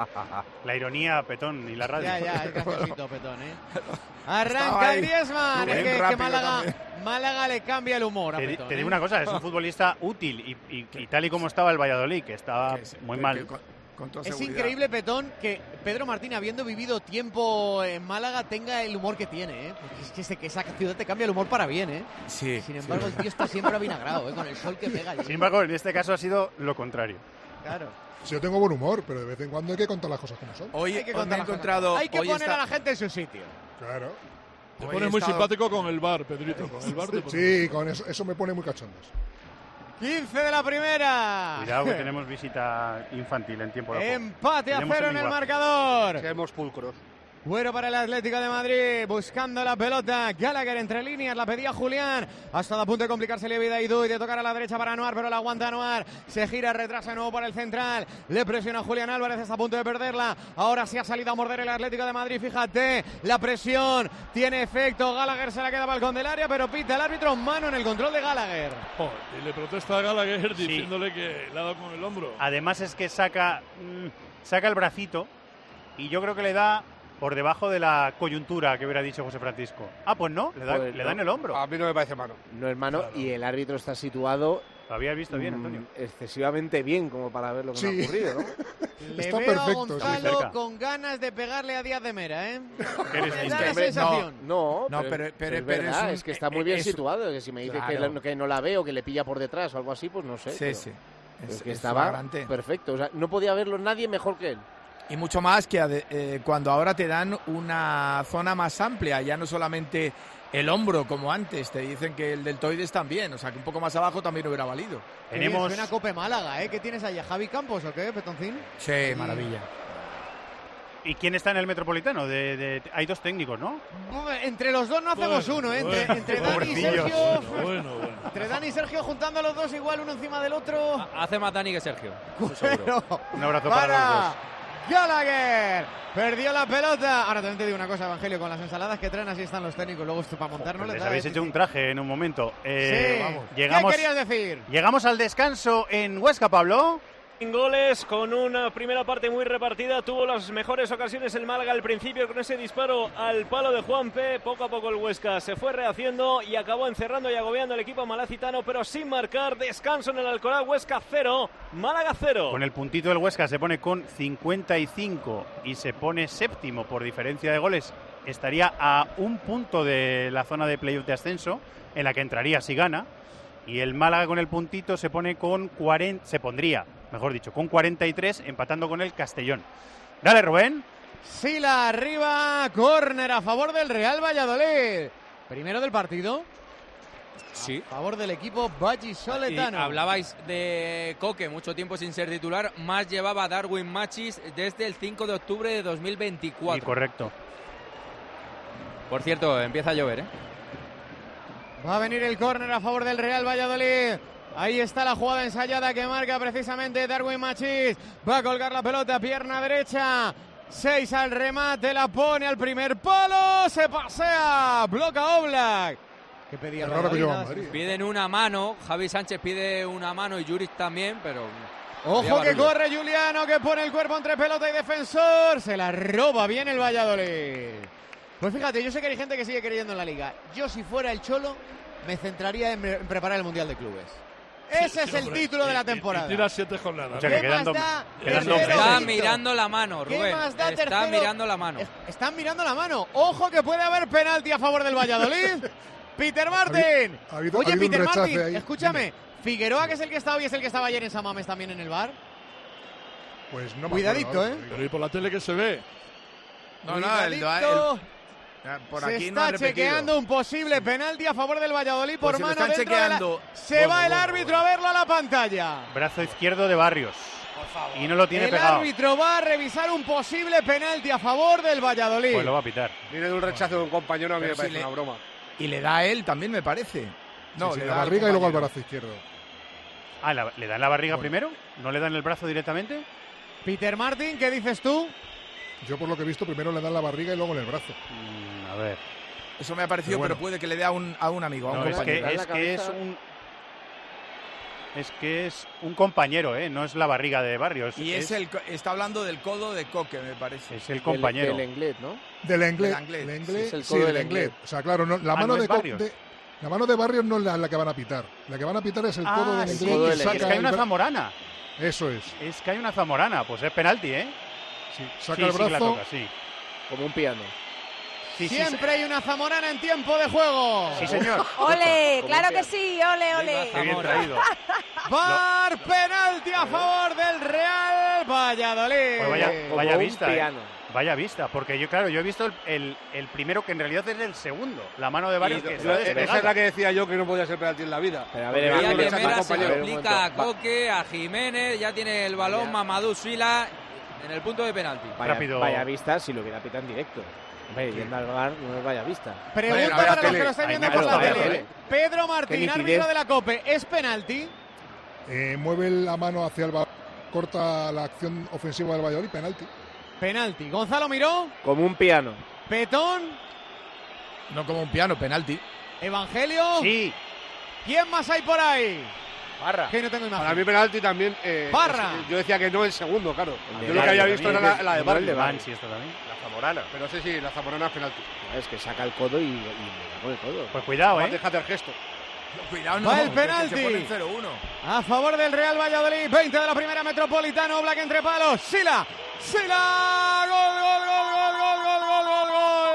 La ironía, Petón, y la radio. Ya, ya, es graciosito, Petón, ¿eh? Arranca Griezmann. Es que, que Málaga, Málaga le cambia el humor a Te, Petón, te ¿eh? digo una cosa, es un futbolista útil y, y, y tal y como estaba el Valladolid, que estaba Que, muy que, mal. que, con, con toda Es seguridad. increíble, Petón, que Pedro Martín, habiendo vivido tiempo en Málaga, tenga el humor que tiene, ¿eh? Porque es que, ese, que esa ciudad te cambia el humor para bien, ¿eh? Sí. Sin embargo, sí. el tío está siempre avinagrado, ¿eh? Con el sol que pega allí. Sin embargo, en este caso ha sido lo contrario. Claro. Si yo tengo buen humor, pero de vez en cuando hay que contar las cosas como son. Hoy, Hay que hoy contar me he las cosas. encontrado. Hay que hoy poner está- a la gente en su sitio. Claro. Te hoy pones he muy estado- simpático con el bar, Pedrito. Con el bar te pones- Sí, con eso, eso me pone muy cachondos. quince de la primera. Cuidado que tenemos visita infantil en tiempo de juego. Empate a Tenemos cero en el igual. marcador. Seamos pulcros. Bueno para el Atlético de Madrid, buscando la pelota. Gallagher entre líneas, la pedía Julián. Ha estado a punto de complicarse la vida a Eidú y de tocar a la derecha para Anuar, pero la aguanta Anuar. Se gira, retrasa de nuevo por el central. Le presiona Julián Álvarez, está a punto de perderla. Ahora sí ha salido a morder el Atlético de Madrid. Fíjate, la presión tiene efecto. Gallagher se la queda balcón del área, pero pita el árbitro, mano en el control de Gallagher. Joder, y le protesta a Gallagher diciéndole que le ha dado con el hombro. Además es que saca, mmm, saca el bracito y yo creo que le da por debajo de la coyuntura que hubiera dicho José Francisco. Ah, pues no, le da, Pues le no. da en el hombro. A mí no me parece mano. No es mano, y el árbitro está situado Lo había visto bien, mm, Antonio. excesivamente bien como para ver lo que Sí. me ha ocurrido, ¿no? Le Está veo a perfecto, Gonzalo está muy cerca. con ganas de pegarle a Díaz de Mera, ¿eh? Eres Me da distinto. la Hombre, sensación. No, No, pero, pero- pero- es pero es verdad, un- es que está muy bien es- situado. Que si me dices que, Claro. la- que no la veo, que le pilla por detrás o algo así, pues no sé. Sí, pero- sí. pero Es, es que es estaba flagrante. perfecto. O sea, no podía verlo nadie mejor que él. Y mucho más que ade- eh, cuando ahora te dan una zona más amplia, ya no solamente el hombro como antes, te dicen que el deltoides también, o sea que un poco más abajo también hubiera valido. Qué bien Tenemos suena Cope Málaga, ¿eh? ¿Qué tienes ahí? ¿A Javi Campos o qué, Petoncín? Sí, maravilla. ¿Y quién está en el Metropolitano? De, de- hay dos técnicos, ¿no? Entre los dos no hacemos Bueno, uno, ¿eh? bueno, Entre, entre Dani y pobrecillos. Sergio. Bueno, bueno, bueno. Entre Dani y Sergio juntando a los dos igual uno encima del otro. Hace más Dani que Sergio. Pero Un abrazo para, los para dos. Gallagher. Perdió la pelota. Ahora también te digo una cosa, Evangelio, con las ensaladas que traen así están los técnicos. Luego esto para montar no Pues les les da. habéis ¿eh? hecho un traje en un momento. Eh, Sí. vamos. ¿Qué Llegamos, querías decir? llegamos al descanso en Huesca, Pablo. Sin goles, con una primera parte muy repartida, tuvo las mejores ocasiones el Málaga al principio con ese disparo al palo de Juanpe. Poco a poco el Huesca se fue rehaciendo y acabó encerrando y agobiando al equipo malacitano, pero sin marcar. Descanso en el Alcoraz, Huesca cero, Málaga cero. Con el puntito del Huesca se pone con cincuenta y cinco y se pone séptimo por diferencia de goles. Estaría a un punto de la zona de playoff de ascenso, en la que entraría si gana. Y el Málaga con el puntito se pone con cuarenta, se pondría, mejor dicho, con cuarenta y tres, empatando con el Castellón. Dale, Rubén. Sila arriba, córner a favor del Real Valladolid. Primero del partido. Sí. A favor del equipo vallisoletano. Y hablabais de Coque, mucho tiempo sin ser titular, más llevaba Darwin Machís desde el cinco de octubre de dos mil veinticuatro. Sí, correcto. Por cierto, empieza a llover, ¿eh? Va a venir el córner a favor del Real Valladolid. Ahí está la jugada ensayada que marca precisamente Darwin Machís. Va a colgar la pelota, pierna derecha. Seis al remate, la pone al primer palo. Se pasea, bloca Oblak. ¿Qué pedía? Es raro que lleva Madrid. Piden una mano, Javi Sánchez pide una mano y Juric también, pero... Ojo había que barullo. corre Juliano, que pone el cuerpo entre pelota y defensor. Se la roba bien el Valladolid. Pues fíjate, yo sé que hay gente que sigue creyendo en la Liga. Yo, si fuera el Cholo, me centraría en, en preparar el Mundial de Clubes. Ese Sí, es sí, el hombre. título de la Y- y- temporada. Y tira siete jornadas. O sea, que ¿Qué quedan más dos- da quedan tercero dos o meses. Está quinto? mirando la mano, ¿Qué Rubén. más da Está tercero? mirando la mano. Es- Están mirando la mano. Ojo que puede haber penalti a favor del Valladolid. Peter Martin. Ha habido, Oye, ha habido Peter un rechace Martin, ahí. escúchame. Dime. Figueroa, que es el que está hoy, es el que estaba ayer en San Mamés también en el bar. Pues no me Cuidadito, acuerdo, ¿eh? Pero ¿y por la tele que se ve? No, no, el, el, Cuidadito. por Se aquí está no han repetido. chequeando un posible penalti a favor del Valladolid por Pues si lo mano están dentro de la- chequeando. Se Bueno, va el bueno, árbitro a verlo a la pantalla. Brazo izquierdo de Barrios. Y no lo tiene El pegado. árbitro va a revisar un posible penalti a favor del Valladolid. Pues lo va a pitar. Viene de un rechazo de un compañero, a mí Pero me parece si le- una broma. Y le da a él también, me parece. No, Sí, sí, le la da al barriga y luego al compañero. brazo izquierdo. Ah, ¿la- ¿le dan la barriga Bueno. primero? ¿No le dan el brazo directamente? Peter Martin, ¿qué dices tú? Yo por lo que he visto, primero le dan la barriga y luego en el brazo. Mm, a ver. Eso me ha parecido, Pero pero, bueno. puede que le dé a un, a un amigo, a un No, es compañero. que, es que es un... Es que es un compañero, ¿eh? No es la barriga de Barrios. Y es, el, co- está hablando del codo de Coque, me parece. Es el compañero. Del, del inglés, ¿no? Del inglés. Del inglés. Del inglés, Sí, es el sí, codo del del inglés. inglés. O sea, claro, no, la, Ah, mano no es de, Co- Barrios. de- la mano de Barrios no es la, la que van a pitar. La que van a pitar es el codo Ah, del sí, inglés. codo que del saca es que hay el una bra- zamorana. Eso es. Es que hay una zamorana. Pues es penalti, ¿eh? Sí, saca Sí, el sí que la brazo. toca, sí. Como un piano. Sí, sí, Siempre hay una zamorana en tiempo de juego. sí, señor. ¡Ole! Como ¡Claro un que piano. sí! ¡Ole, ole! Qué bien traído. Bar penalti a favor del Real Valladolid. Pues vaya, Como vaya un vista, ¿eh? piano. Vaya vista, porque yo, claro, yo he visto el, el, el primero que en realidad es el segundo. La mano de Barrios Y- que esa está es la despegada. que decía yo que no podía ser penalti en la vida. Pero a ver, Porque Evan, alguien Díaz le de saca al Mera se lo compañero. un explica a momento. Va- Coque, a Jiménez, ya tiene el balón Vaya. Mamadou Sila en el punto de penalti. Vaya, Rápido. vaya vista si lo hubiera pitado en directo. Hombre, yendo al bar no es vaya vista. Pregunta Bueno, a ver, para los tele. que lo están Ahí viendo me por gusta la verlo, tele. ¿eh? Pedro Qué Martín, nitidez. árbitro de la COPE, ¿es penalti? Eh, mueve la mano hacia el bar, corta la acción ofensiva del Valladolid, penalti. Penalti. Gonzalo Miró, Como un piano. Petón, No como un piano, penalti. Evangelio. Sí, ¿Quién más hay por ahí? Barra. Que no tengo imagen. Para mí penalti también. eh, Barra. es- yo decía que no el segundo, claro. de Yo lo que había Barrio visto era también. la, la de Como el Barrio. de Barrio. Mansi esto también. La zamorana. Pero sí, sí, la zamorana es penalti. Es que saca el codo y, y le da con el codo. Pues cuidado, Además, ¿eh? déjate el gesto. Cuidado, no. Va el que- que penalti. se ponen cero uno. A favor del Real Valladolid, veinte de la primera Metropolitano, Black entre palos, Sila, Sila, gol, gol, gol, gol, gol, gol, gol, gol,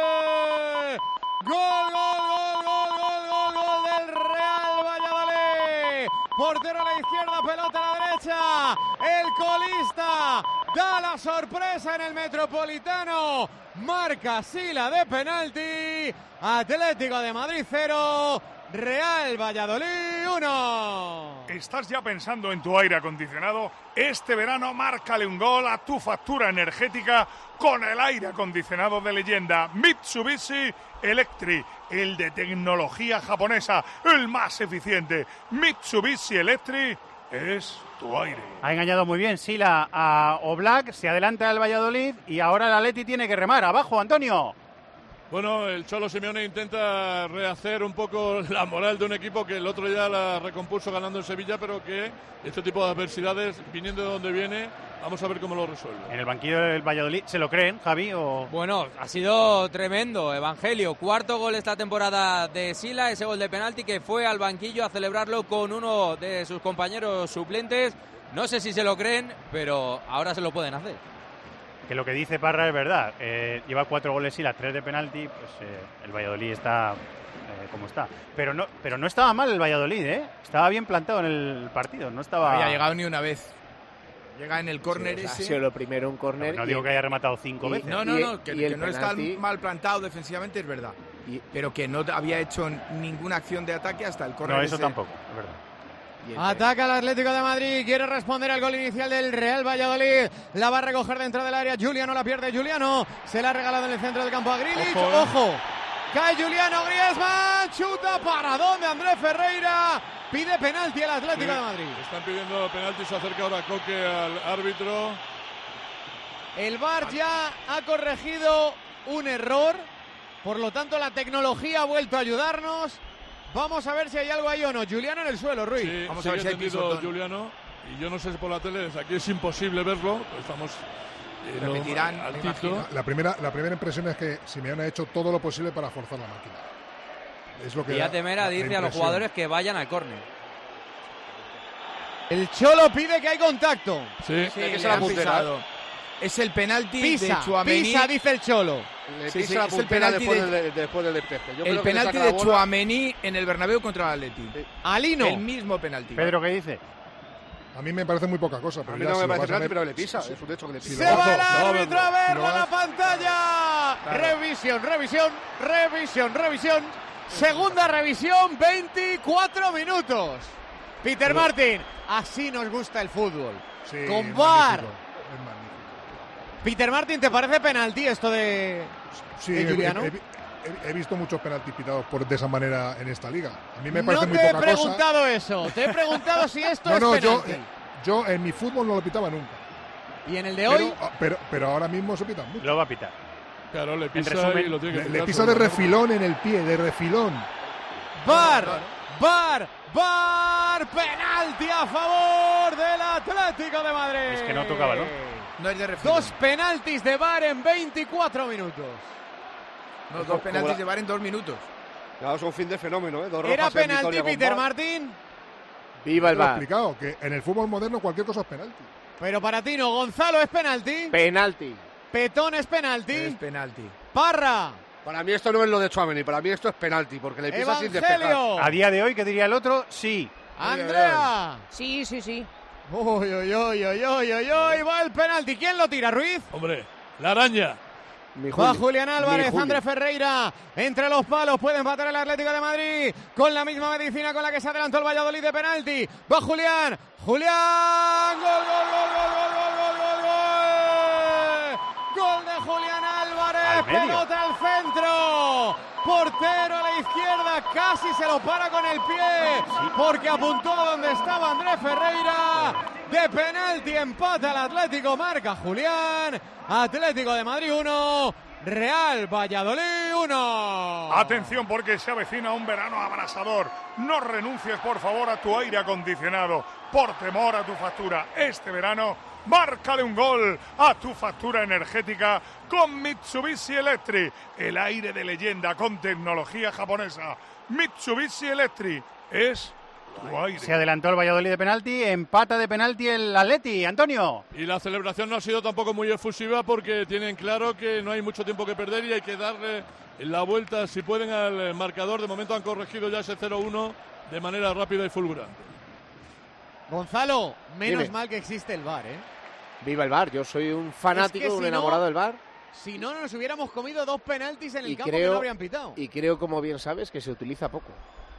gol, gol, gol, gol, gol, gol, gol del Real Valladolid, portero a la izquierda, pelota a la derecha, el colista da la sorpresa en el Metropolitano, marca Sila de penalti, Atlético de Madrid cero, Real Valladolid uno. ¿Estás ya pensando en tu aire acondicionado? Este verano márcale un gol a tu factura energética con el aire acondicionado de leyenda Mitsubishi Electric, el de tecnología japonesa, el más eficiente. Mitsubishi Electric es tu aire. Ha engañado muy bien Sila a Oblak, se adelanta el Valladolid y ahora el Atleti tiene que remar. Abajo, Antonio. Bueno, el Cholo Simeone intenta rehacer un poco la moral de un equipo que el otro día la recompuso ganando en Sevilla, pero que este tipo de adversidades, viniendo de donde viene, vamos a ver cómo lo resuelve. En el banquillo del Valladolid, ¿se lo creen, Javi? O... Bueno, ha sido tremendo, Evangelio. Cuarto gol esta temporada de Sila, ese gol de penalti que fue al banquillo a celebrarlo con uno de sus compañeros suplentes. No sé si se lo creen, pero ahora se lo pueden hacer. Que lo que dice Parra es verdad. Eh, lleva cuatro goles y las tres de penalti, pues eh, el Valladolid está eh, como está. Pero no, pero no estaba mal el Valladolid, ¿eh? Estaba bien plantado en el partido, no estaba... No había llegado ni una vez. Llega en el córner Sí, o sea, ese. ha sido lo primero un córner. No y- digo que haya rematado cinco y- veces. No, no, Y- no, que, y que el no está penalti- mal plantado defensivamente, es verdad. Y- Pero que no había hecho ninguna acción de ataque hasta el córner No, eso ese. tampoco, es verdad. y el- Ataca el Atlético de Madrid, quiere responder al gol inicial del Real Valladolid. La va a recoger dentro del área. Juliano la pierde. Juliano se la ha regalado en el centro del campo a Grilic. Ojo, eh. Ojo. Cae Juliano Griezmann. Chuta para dónde Andrés Ferreira. Pide penalti el Atlético Sí, de Madrid. Están pidiendo penalti, se acerca ahora Coque al árbitro. El V A R ya ha corregido un error. Por lo tanto, la tecnología ha vuelto a ayudarnos. Vamos a ver si hay algo ahí o no. Juliano en el suelo, Ruiz. Sí, Vamos a sigue ver si hay tendido pisotón. Juliano. Y yo no sé si por la tele, desde aquí es imposible verlo. Estamos eh, lo- Repetirán, me altito. imagino. La primera, la primera impresión es que Simeone ha hecho todo lo posible para forzar la máquina. Es lo que Díaz da de Mera la dice a los impresión. jugadores que vayan al córner. El Cholo pide que hay contacto. Sí, Sí, Hay que le ser la han puntera. pisado. Es el penalti pisa, de Tchouaméni. Pisa, dice el Cholo. Le Sí, pisa sí, la es el puntera penalti después, de- del, después del despeje. Yo El creo que le penalti saca de la bola. Tchouaméni en el Bernabéu contra el Atleti. Alino. El mismo penalti. Pedro, ¿qué dice? A mí me parece muy poca cosa. Pero A mí ya no si me lo parece vas a penalti, ver- pero le pisa. Es un hecho que le pisa. Se va el árbitro a Si verlo lo en la vas- pantalla. Claro. Revisión, revisión, revisión, revisión. Segunda revisión, veinticuatro minutos. Peter Pero- Martin, así nos gusta el fútbol. Sí, Con es V A R. magnífico, es magnífico. Peter Martin, ¿te parece penalti esto de, Sí, de he, Juliano? he- he- he visto muchos penaltis pitados por, de esa manera en esta liga. A mí me No parece muy te he poca cosa. preguntado eso. Te he preguntado si esto No, es no, yo, penalti. eh, yo en mi fútbol no lo pitaba nunca. ¿Y en el de Pero, hoy? ah, pero, pero ahora mismo se pitan mucho. Lo va a pitar. Claro, le pisa resumen, y lo tiene que Le, le pitar pisa sobre de la refilón en el pie, de refilón. V A R, V A R, V A R, penalti a favor del Atlético de Madrid. Es que no toca balón. No es de refilón. Dos penaltis de V A R en veinticuatro minutos. No, dos Como penaltis la- de V A R en dos minutos. Claro, es un fin de fenómeno, ¿eh? Dos ¿Era rojas en penalti, Vitoria con Peter V A R. Martin? Viva el Te lo he V A R. explicado, que en el fútbol moderno cualquier cosa es penalti. Pero para ti no. Gonzalo, ¿es penalti? Penalti. Petón, ¿es penalti? Es penalti. Parra. Para mí esto no es lo de Tchouaméni, para mí esto es penalti, porque le pisa sin despejar. Evangelio. A día de hoy, ¿qué diría el otro? Sí. Andrea. Sí, sí, sí. Uy, uy, uy, uy, uy, uy, uy, va el penalti. ¿Quién lo tira, Ruiz? Hombre, la araña. Mi Va Julio. Julián Álvarez, Mi Julio. André Ferreira, entre los palos, puede empatar el Atlético de Madrid con la misma medicina con la que se adelantó el Valladolid de penalti. Va Julián, Julián, gol, gol, gol, gol, gol, gol, gol, gol, gol. Gol de Julián Álvarez, Al medio. pelota al centro. Portero a la izquierda, casi se lo para con el pie, porque apuntó donde estaba André Ferreira. De penalti empata el Atlético, marca Julián. Atlético de Madrid uno, Real Valladolid uno. Atención porque se avecina un verano abrasador. No renuncies por favor a tu aire acondicionado por temor a tu factura. Este verano, márcale un gol a tu factura energética con Mitsubishi Electric. El aire de leyenda con tecnología japonesa. Mitsubishi Electric es tu aire. Se adelantó el Valladolid de penalti, empata de penalti el Atleti. Antonio. Y la celebración no ha sido tampoco muy efusiva porque tienen claro que no hay mucho tiempo que perder y hay que darle la vuelta, si pueden, al marcador. De momento han corregido ya ese cero uno de manera rápida y fulgurante. Gonzalo, menos Dime. mal que existe el V A R, ¿eh? Viva el V A R. Yo soy un fanático, Es que un si enamorado no- del V A R. Si no, nos hubiéramos comido dos penaltis en el Y campo que creo, no habrían pitado. y creo, como bien sabes, que se utiliza poco.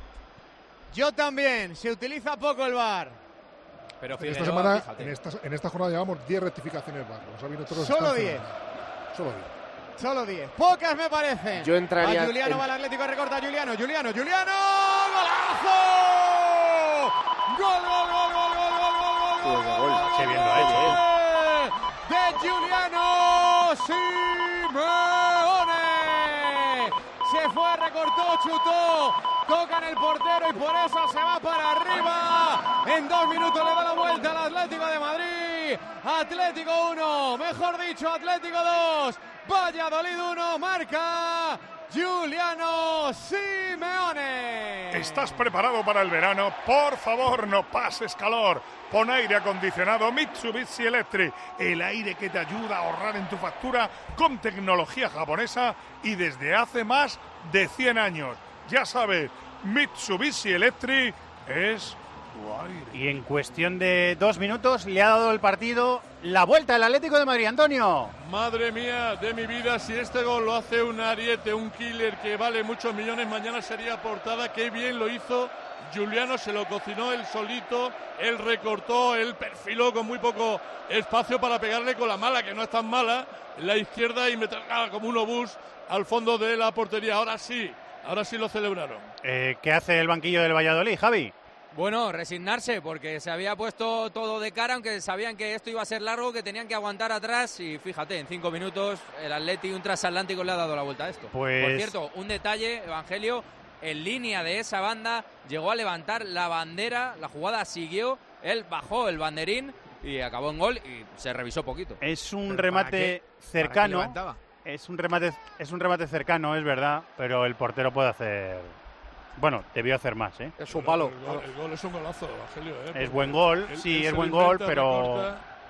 Yo también, se utiliza poco el V A R. Pero Esta Figueroa, semana, fíjate. en esta, en esta jornada llevamos diez rectificaciones V A R. Los árbitros Solo están diez. fenomenales. Solo diez. Solo diez. Pocas me parecen. Yo entraría Va Juliano, en- va el Atlético, recorta a Juliano, Juliano, Juliano. ¡Golazo! ¡Gol, gol, gol, gol, gol, gol, gol, gol, Pues de gol. Qué bien lo ha hecho. de Juliano Simeone! Se fue, recortó, chutó, toca en el portero y por eso se va para arriba. En dos minutos le da la vuelta al Atlético de Madrid. Atlético uno, mejor dicho, Atlético dos. Valladolid uno, marca Juliano Simeone. ¿Estás preparado para el verano? Por favor, no pases calor. Pon aire acondicionado Mitsubishi Electric, el aire que te ayuda a ahorrar en tu factura con tecnología japonesa y desde hace más de cien años. Ya sabes, Mitsubishi Electric es tu aire. Y en cuestión de dos minutos le ha dado el partido la vuelta al Atlético de Madrid. Antonio. Madre mía de mi vida, si este gol lo hace un ariete, un killer que vale muchos millones, mañana sería portada. Qué bien lo hizo Juliano, se lo cocinó él solito, él recortó, él perfiló con muy poco espacio para pegarle con la mala, que no es tan mala, en la izquierda y meterla como un obús al fondo de la portería. Ahora sí, ahora sí lo celebraron. Eh, ¿Qué hace el banquillo del Valladolid, Javi? Bueno, resignarse porque se había puesto todo de cara, aunque sabían que esto iba a ser largo, que tenían que aguantar atrás y fíjate, en cinco minutos el Atleti, un transatlántico, le ha dado la vuelta a esto. Pues- Por cierto, un detalle, Evangelio, en línea de esa banda llegó a levantar la bandera, la jugada siguió, él bajó el banderín y acabó en gol y se revisó poquito. Es un ¿Pero remate para qué? ¿Para qué cercano. levantaba? Es un remate, es un remate cercano, es verdad, pero el portero puede hacer. Bueno, debió hacer más, ¿eh? Es su palo. El gol, el gol es un golazo, Evangelio. ¿eh? Es buen gol, Él- sí, él es se buen lo gol, inventa, pero recorta.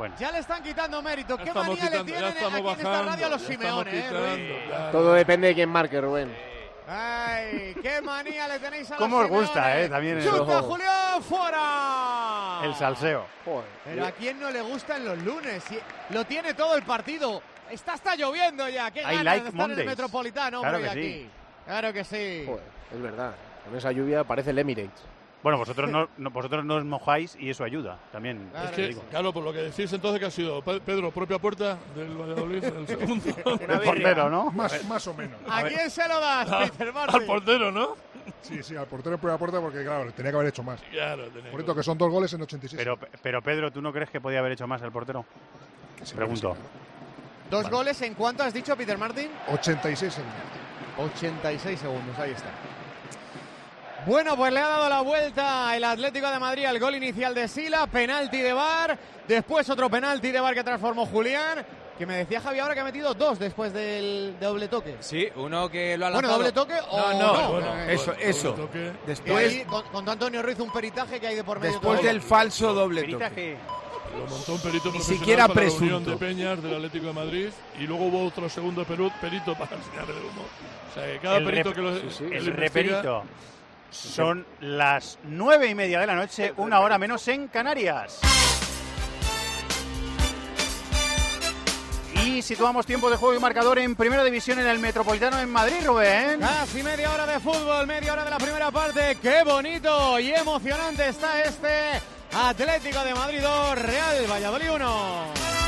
Bueno. Ya le están quitando mérito. Ya ¿Qué estamos manía quitando, le ya tienen estamos aquí en esta bajando, radio a los ya Simeone? estamos eh, quitando, Ruiz? ya. Todo depende de quién marque, Rubén. Ay, qué manía le tenéis a los ¿Cómo os gusta, Simeone? eh? También el, ¡Chuta, Julián! ¡Fuera! el salseo. Pero ¿a quién no le gustan los lunes? Si lo tiene todo el partido. Está hasta lloviendo ya. ¿Qué I ganas like de estar en Mondays. el Metropolitano, Claro hombre, que aquí? sí. Claro que sí. Joder, es verdad. Con esa lluvia parece el Emirates. Bueno, vosotros no, no- vosotros no os mojáis y eso ayuda también. Claro. Es te que, digo. claro, por lo que decís entonces que ha sido Pe- Pedro, propia puerta del Valladolid en el segundo. El portero, ¿no? Más, más o menos. ¿A quién se lo das, Peter Martin? Al portero, ¿no? Sí, sí, al portero en primera puerta porque, claro, tenía que haber hecho más. Claro, tenía Por cierto, que son dos goles en ochenta y seis. Pero, pero Pedro, ¿tú no crees que podía haber hecho más el portero? Sí, Pregunto. Dos goles en cuánto has dicho, Peter Martin? ochenta y seis segundos. ochenta y seis segundos, ahí está. Bueno, pues le ha dado la vuelta el Atlético de Madrid al gol inicial de Sila, penalti de V A R, después otro penalti de V A R que transformó Julián, que me decía Javi ahora que ha metido dos después del doble toque. Sí, uno que lo ha Bueno, lanzado. ¿doble toque o No, no? no, Bueno, eso, doble eso. toque. Que Después, ahí, con, con Antonio Ruiz, un peritaje que hay de por medio. después todavía. del falso doble toque. Peritaje. Lo montó un perito Ni profesional siquiera para la Unión presunto. de Peñas del Atlético de Madrid y luego hubo otro segundo peru- perito para enseñar el humo. O sea, que cada El perito rep- que lo, sí, sí. que El lo investiga- reperito. Son las nueve y media de la noche, una hora menos en Canarias. Y situamos tiempo de juego y marcador en Primera División en el Metropolitano en Madrid, Rubén. Casi media hora de fútbol, media hora de la primera parte. ¡Qué bonito y emocionante está este Atlético de Madrid dos, Real Valladolid uno!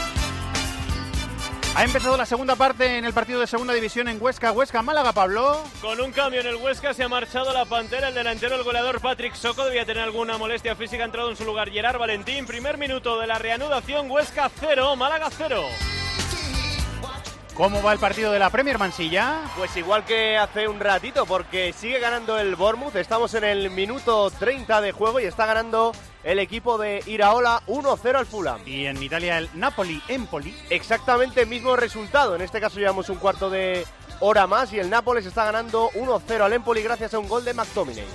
Ha empezado la segunda parte en el partido de Segunda División en Huesca. Huesca, Málaga, Pablo. Con un cambio en el Huesca se ha marchado la Pantera, el delantero, el goleador Patrick Soco, debía tener alguna molestia física, ha entrado en su lugar Gerard Valentín. Primer minuto de la reanudación, Huesca cero, Málaga cero. ¿Cómo va el partido de la Premier, Mansilla? Pues igual que hace un ratito, porque sigue ganando el Bournemouth. Estamos en el minuto treinta de juego y está ganando el equipo de Iraola uno cero al Fulham. Y en Italia el Napoli-Empoli. Exactamente el mismo resultado. En este caso llevamos un cuarto de hora más y el Nápoles está ganando uno cero al Empoli gracias a un gol de McTominay.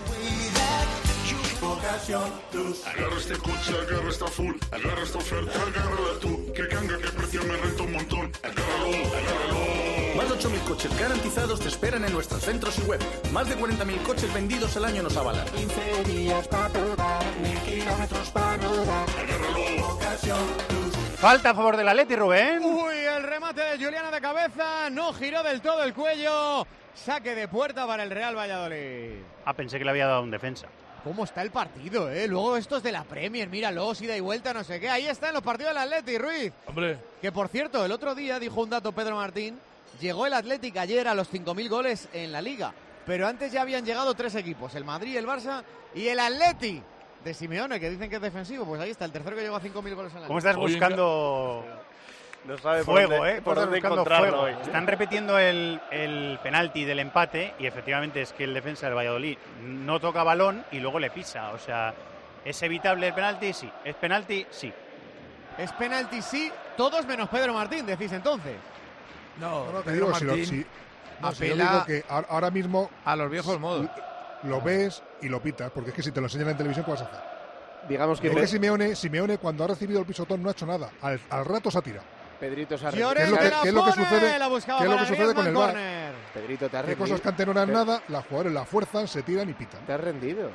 Agarra este coche, agarra esta full, agarra esta oferta, agárrala tú, que canga, que precio me renta un montón, agárralo, agárralo. Más de ocho mil coches garantizados te esperan en nuestros centros y web. Más de cuarenta mil coches vendidos al año nos avalan. quince días para probar, mil kilómetros para rodar, agárralo, ocasión plus. Falta a favor del Atleti, Rubén. Uy, el remate de Juliana de cabeza, no giró del todo el cuello. Saque de puerta para el Real Valladolid. Ah, pensé que le había dado un defensa. ¿Cómo está el partido, eh? Luego estos de la Premier, míralos, ida y vuelta, no sé qué. Ahí están los partidos del Atleti, Ruiz. Hombre. Que, por cierto, el otro día dijo un dato Pedro Martín, llegó el Athletic ayer a los cinco mil goles en la Liga. Pero antes ya habían llegado tres equipos, el Madrid, el Barça y el Atleti de Simeone, que dicen que es defensivo. Pues ahí está, el tercero que llegó a cinco mil goles en la ¿Cómo Liga. estás buscando No sabe por fuego, dónde- eh? por Estás dónde buscando encontrarlo fuego. hoy. Están repitiendo el, el penalti del empate y efectivamente es que el defensa del Valladolid no toca balón y luego le pisa. O sea, ¿es evitable el penalti? Sí. ¿Es penalti? Sí. Es penalti, sí, todos menos Pedro Martín, decís entonces. No, No, no, te Pedro digo, si lo- Martín si- no, si yo apela digo que ahora ahora mismo a los viejos modos. lo ves y lo pitas, porque es que si te lo enseñan en televisión, ¿qué vas a hacer? Digamos que Es que Pe- Simeone, Simeone, cuando ha recibido el pisotón, no ha hecho nada. Al, al rato se ha tirado. Pedrito se ha ¿Qué es lo que, qué es lo que sucede, la buscaba qué es lo que para sucede con el Griezmann, V A R? córner. Pedrito, te has Hay rendido. cosas que antes no eran Te- nada, las jugadores la fuerzan, se tiran y pitan. Te has rendido.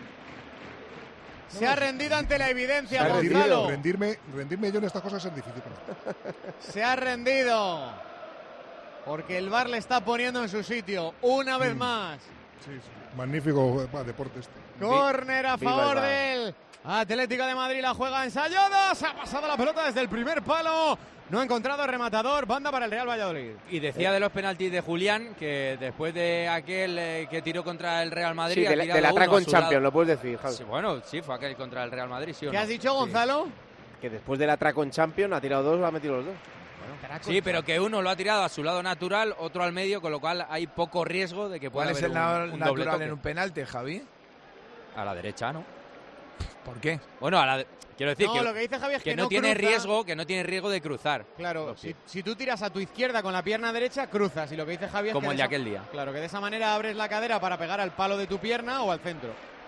Se ha rendido ante la evidencia, Se ha rendido. Gonzalo. Rendirme, rendirme yo en estas cosas es difícil. pero- Se ha rendido. Porque el V A R le está poniendo en su sitio, una vez Mm. más. Sí, sí. Magnífico eh, deporte este. Córner a Viva favor el V A R. del Atlético de Madrid. La juega ensayada. Se ha pasado la pelota desde el primer palo. No ha encontrado rematador. Banda para el Real Valladolid. Y decía de los penaltis de Julián que después de aquel eh, que tiró contra el Real Madrid. Sí, ha del, tirado del uno atraco a en su Champions, lado. lo puedes decir, Javi. Sí, bueno, sí, fue aquel contra el Real Madrid, ¿sí o ¿Qué no? has dicho, Sí. Gonzalo? Que después del atraco en Champions ha tirado dos, ha metido los dos. Sí, pero que uno lo ha tirado a su lado natural, otro al medio, con lo cual hay poco riesgo de que pueda ¿Cuál es haber el lado un, un doble natural toque. en un penalti, Javi? A la derecha, ¿no? ¿Por qué? Bueno, a la de- quiero decir No, que, lo que dice Javi es que no, no tiene cruza. riesgo, que no tiene riesgo de cruzar. Claro, los si, pies. si tú tiras a tu izquierda con la pierna derecha, cruzas. Y lo que dice Javi es Como que el de esa- aquel día. Claro, que de esa manera abres la cadera para pegar al palo de tu pierna o al centro.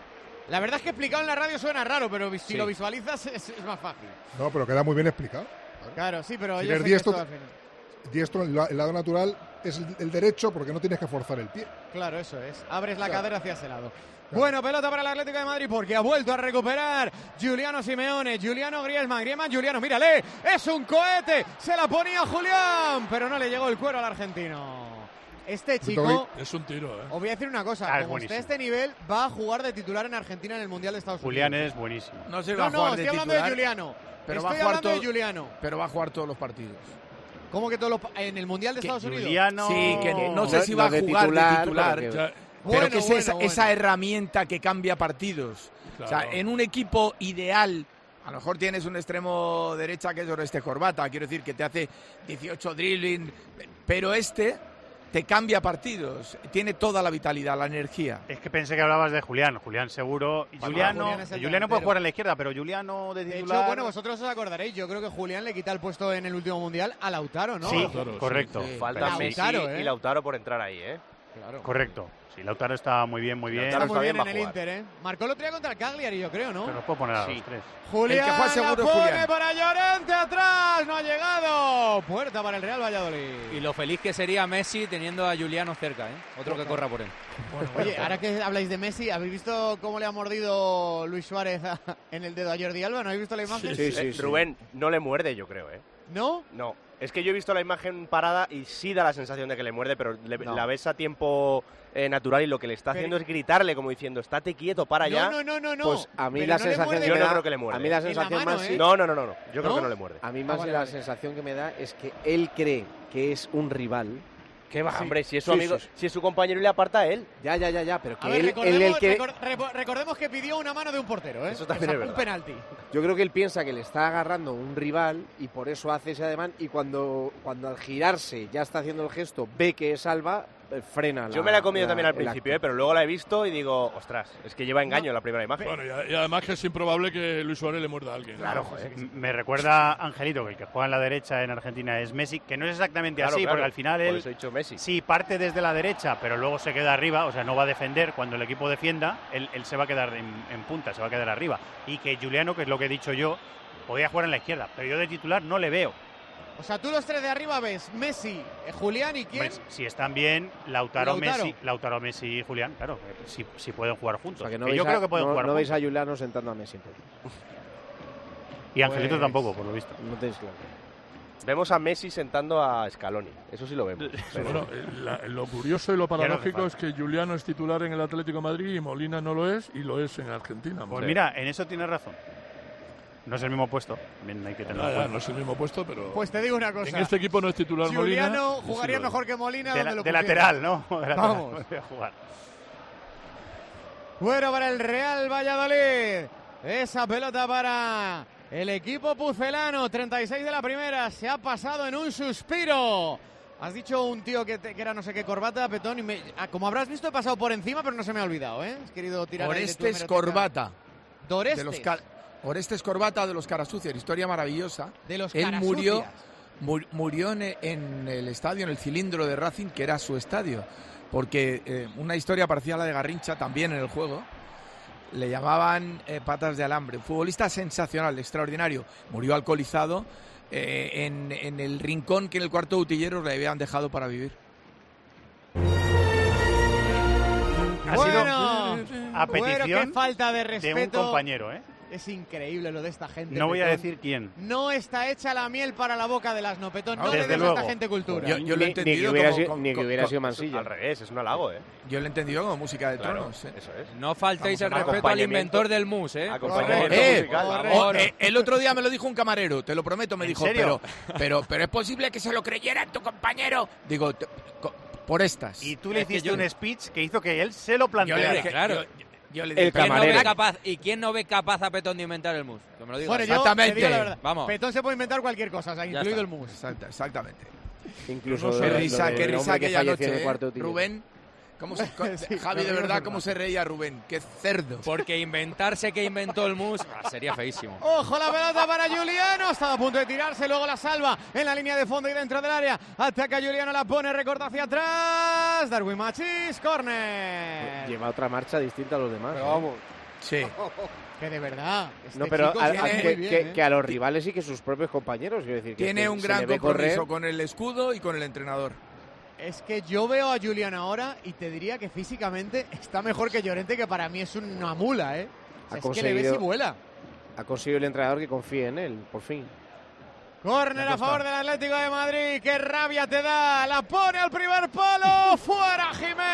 La verdad es que explicado en la radio suena raro, pero si sí. lo visualizas es, es más fácil. No, pero queda muy bien explicado. Claro, claro sí, pero si yo eres sé diestro, que esto al final... diestro, el lado natural es el, el derecho porque no tienes que forzar el pie. Claro, eso es. Abres la claro. cadera hacia ese lado. Claro. Bueno, pelota para el Atlético de Madrid porque ha vuelto a recuperar Giuliano Simeone, Giuliano Griezmann, Griezmann, Giuliano, mírale, es un cohete, se la ponía Julián, pero no le llegó el cuero al argentino. Este chico... Es un tiro, ¿eh? Os voy a decir una cosa, ah, como esté a este nivel, va a jugar de titular en Argentina en el Mundial de Estados Julián Unidos. es buenísimo. No, se no, va a no, jugar estoy de hablando titular, de Giuliano. Pero estoy va a jugar hablando todo, de Giuliano. Pero va a jugar todos los partidos. ¿Cómo que todos los en el Mundial de Estados Unidos? Giuliano... Sí, que no, no sé si va a jugar titular, de titular. Pero, que, bueno, pero que es bueno, esa, bueno. esa herramienta que cambia partidos. Claro. O sea, en un equipo ideal... A lo mejor tienes un extremo derecha que es este Corbata, quiero decir que te hace dieciocho dribbling, pero este te cambia partidos, tiene toda la vitalidad, la energía. Es que pensé que hablabas de Julián, Julián seguro. Bueno, Juliano, Julián es Juliano puede jugar en la izquierda, pero Juliano de titular... De hecho, bueno, vosotros os acordaréis, yo creo que Julián le quita el puesto en el último Mundial a Lautaro, ¿no? Sí, Lautaro, correcto. Sí. Falta Messi ¿eh? y Lautaro por entrar ahí, ¿eh? Claro. Correcto. Sí, Lautaro está muy bien, muy bien. Está muy bien, bien en el jugar. Inter, ¿eh? Marcó el otro día contra el Cagliari, yo creo, ¿no? Pero nos puedo poner a sí. los tres. Julián, el que fue seguro la pone Julián. para Llorente atrás, no ha llegado. Puerta para el Real Valladolid. Y lo feliz que sería Messi teniendo a Juliano cerca, ¿eh? Otro que corra por él. Bueno, oye, ahora que habláis de Messi, ¿habéis visto cómo le ha mordido Luis Suárez a, en el dedo a Jordi Alba? ¿No habéis visto la imagen? Sí, sí, sí, Rubén, no le muerde, yo creo, ¿eh? ¿No? No. Es que yo he visto la imagen parada y sí da la sensación de que le muerde, pero le, no. la ves a tiempo eh, natural y lo que le está haciendo pero... es gritarle como diciendo, estate quieto, para no, ya. No, no, no, no. Pues a mí pero la no sensación que yo me no da, creo que le muerde. A mí la sensación mano, más... ¿eh? No, no, no, no, no. Yo ¿No? creo que no le muerde. A mí más ah, vale, la vale. sensación que me da es que él cree que es un rival. ¿Qué va, sí. hombre? Si es su sí, amigo, sí, sí. si es su compañero y le aparta a él. Ya, ya, ya, ya, pero que a ver, él, recordemos, él el que... recor recordemos que pidió una mano de un portero, ¿eh? Eso también o sea, es un verdad. penalti. Yo creo que él piensa que le está agarrando un rival y por eso hace ese ademán y cuando, cuando al girarse ya está haciendo el gesto, ve que es Alba, eh, frena la... Yo me la he comido la, también al principio, eh, pero luego la he visto y digo, ostras, es que lleva engaño no. la primera imagen. Bueno, y, y además que es improbable que Luis Suárez le muerda a alguien. Claro, ¿no? joder. Me recuerda Angelito, que el que juega en la derecha en Argentina es Messi, que no es exactamente claro, así, claro. porque al final él Por eso he dicho Messi. sí parte desde la derecha, pero luego se queda arriba, o sea, no va a defender. Cuando el equipo defienda, él, él se va a quedar en, en punta, se va a quedar arriba. Y que Juliano, que es lo que he dicho yo, podía jugar en la izquierda, pero yo de titular no le veo. O sea, tú los tres de arriba ves Messi, eh, Julián y quién. Pues, si están bien, Lautaro, Lautaro. Messi, Lautaro, Messi y Julián, claro, si, si pueden jugar juntos. O sea, que no que veis yo a, creo que pueden no, jugar no juntos. veis a Juliano sentando a Messi. Y Angelito Pues- tampoco, por lo visto. No tenéis claro. Vemos a Messi sentando a Scaloni, eso sí lo vemos. Pero- Bueno, eh, la- lo curioso y lo Ya no paradójico hace es que Juliano es titular en el Atlético de Madrid y Molina no lo es y lo es en Argentina. Pues Sí. mira, en eso tienes razón. No es el mismo puesto, también hay que tenerlo Ya, en ya, cuenta. no es el mismo puesto, pero Pues te digo una cosa. en este equipo no es titular Juliano Molina. jugaría sí lo es. mejor que Molina De, donde la- lo de pusiera. lateral, ¿no? De lateral, Vamos. podría jugar. Bueno, para el Real Valladolid. Esa pelota para el equipo pucelano. treinta y seis de la primera. Se ha pasado en un suspiro. Has dicho un tío que, te, que era no sé qué corbata, Petón. Y me, ah, como habrás visto, he pasado por encima, pero no se me ha olvidado, ¿eh? Has querido tirar ahí de tu Orestes hemeroteca. Corbata. Dorestes. De los car Orestes Corbata de los Carasucias, historia maravillosa. De los Él Carasucias. murió, mur, murió en, en el estadio, en el cilindro de Racing, que era su estadio. Porque eh, una historia parecida a la de Garrincha, también en el juego. Le llamaban eh, patas de alambre. Un futbolista sensacional, extraordinario. Murió alcoholizado eh, en, en el rincón que en el cuarto de utilleros le habían dejado para vivir. Ha Bueno, sido a bueno, petición qué falta de de respeto. un compañero, ¿eh? Es increíble lo de esta gente. No voy a Petón. decir quién. No está hecha la miel para la boca del asno, Petón. No, No, le desde des a luego. esta gente cultura. Yo, yo lo he Ni- entendido ni que hubiera como- sido, como- ni que hubiera como- sido Mansilla. Al revés, es un halago, ¿eh? Yo lo he entendido como música de Claro, tronos. ¿eh? eso es. No faltéis el Vamos, respeto al acompañamiento. inventor del mus, ¿eh? Acompañamiento Eh, musical. correcto. Oh, eh, el otro día me lo dijo un camarero, te lo prometo, me ¿En dijo, serio? pero, pero, pero es posible que se lo creyera tu compañero. Digo, te- co- por estas. Y tú le Es que hiciste yo- un speech que hizo que él se lo yo le planteara. dije, claro. yo- yo le El dije, ¿Quién no ve camarero. capaz, ¿Y quién no ve capaz a Petón de inventar el mus? Que me lo digas. Bueno, yo te Exactamente. digo la verdad. Vamos. Petón se puede inventar cualquier cosa, o sea, incluido está. el mus. Exacta- exactamente. Incluso Qué lo de- risa, lo qué del risa hombre que aquella falleció en el noche, cuarto de ¿eh? utilleros. Rubén. ¿Cómo se, co- Sí, Javi, de no, no, verdad, no. cómo se reía Rubén. Qué cerdo. Porque inventarse que inventó el mus ah, sería feísimo. Ojo la pelota para Juliano, estaba a punto de tirarse, luego la salva en la línea de fondo y dentro del área. Ataca Juliano, la pone, recorta hacia atrás. Darwin Machís, córner. Lleva otra marcha distinta a los demás. Pero ¿eh? vamos, Sí. Que de verdad. Este no, pero chico a, tiene a, muy que, bien, que, ¿eh? que a los rivales y que sus propios compañeros. Quiero decir, que Tiene que un se gran le ve compromiso correr. con el escudo y con el entrenador. Es que yo veo a Julián ahora y te diría que físicamente está mejor que Llorente, que para mí es una mula, ¿eh? O sea, Ha es que le ves y vuela. Ha conseguido el entrenador que confíe en él, por fin. Córner a favor del Atlético de Madrid. ¡Qué rabia te da! La pone al primer palo. ¡Fuera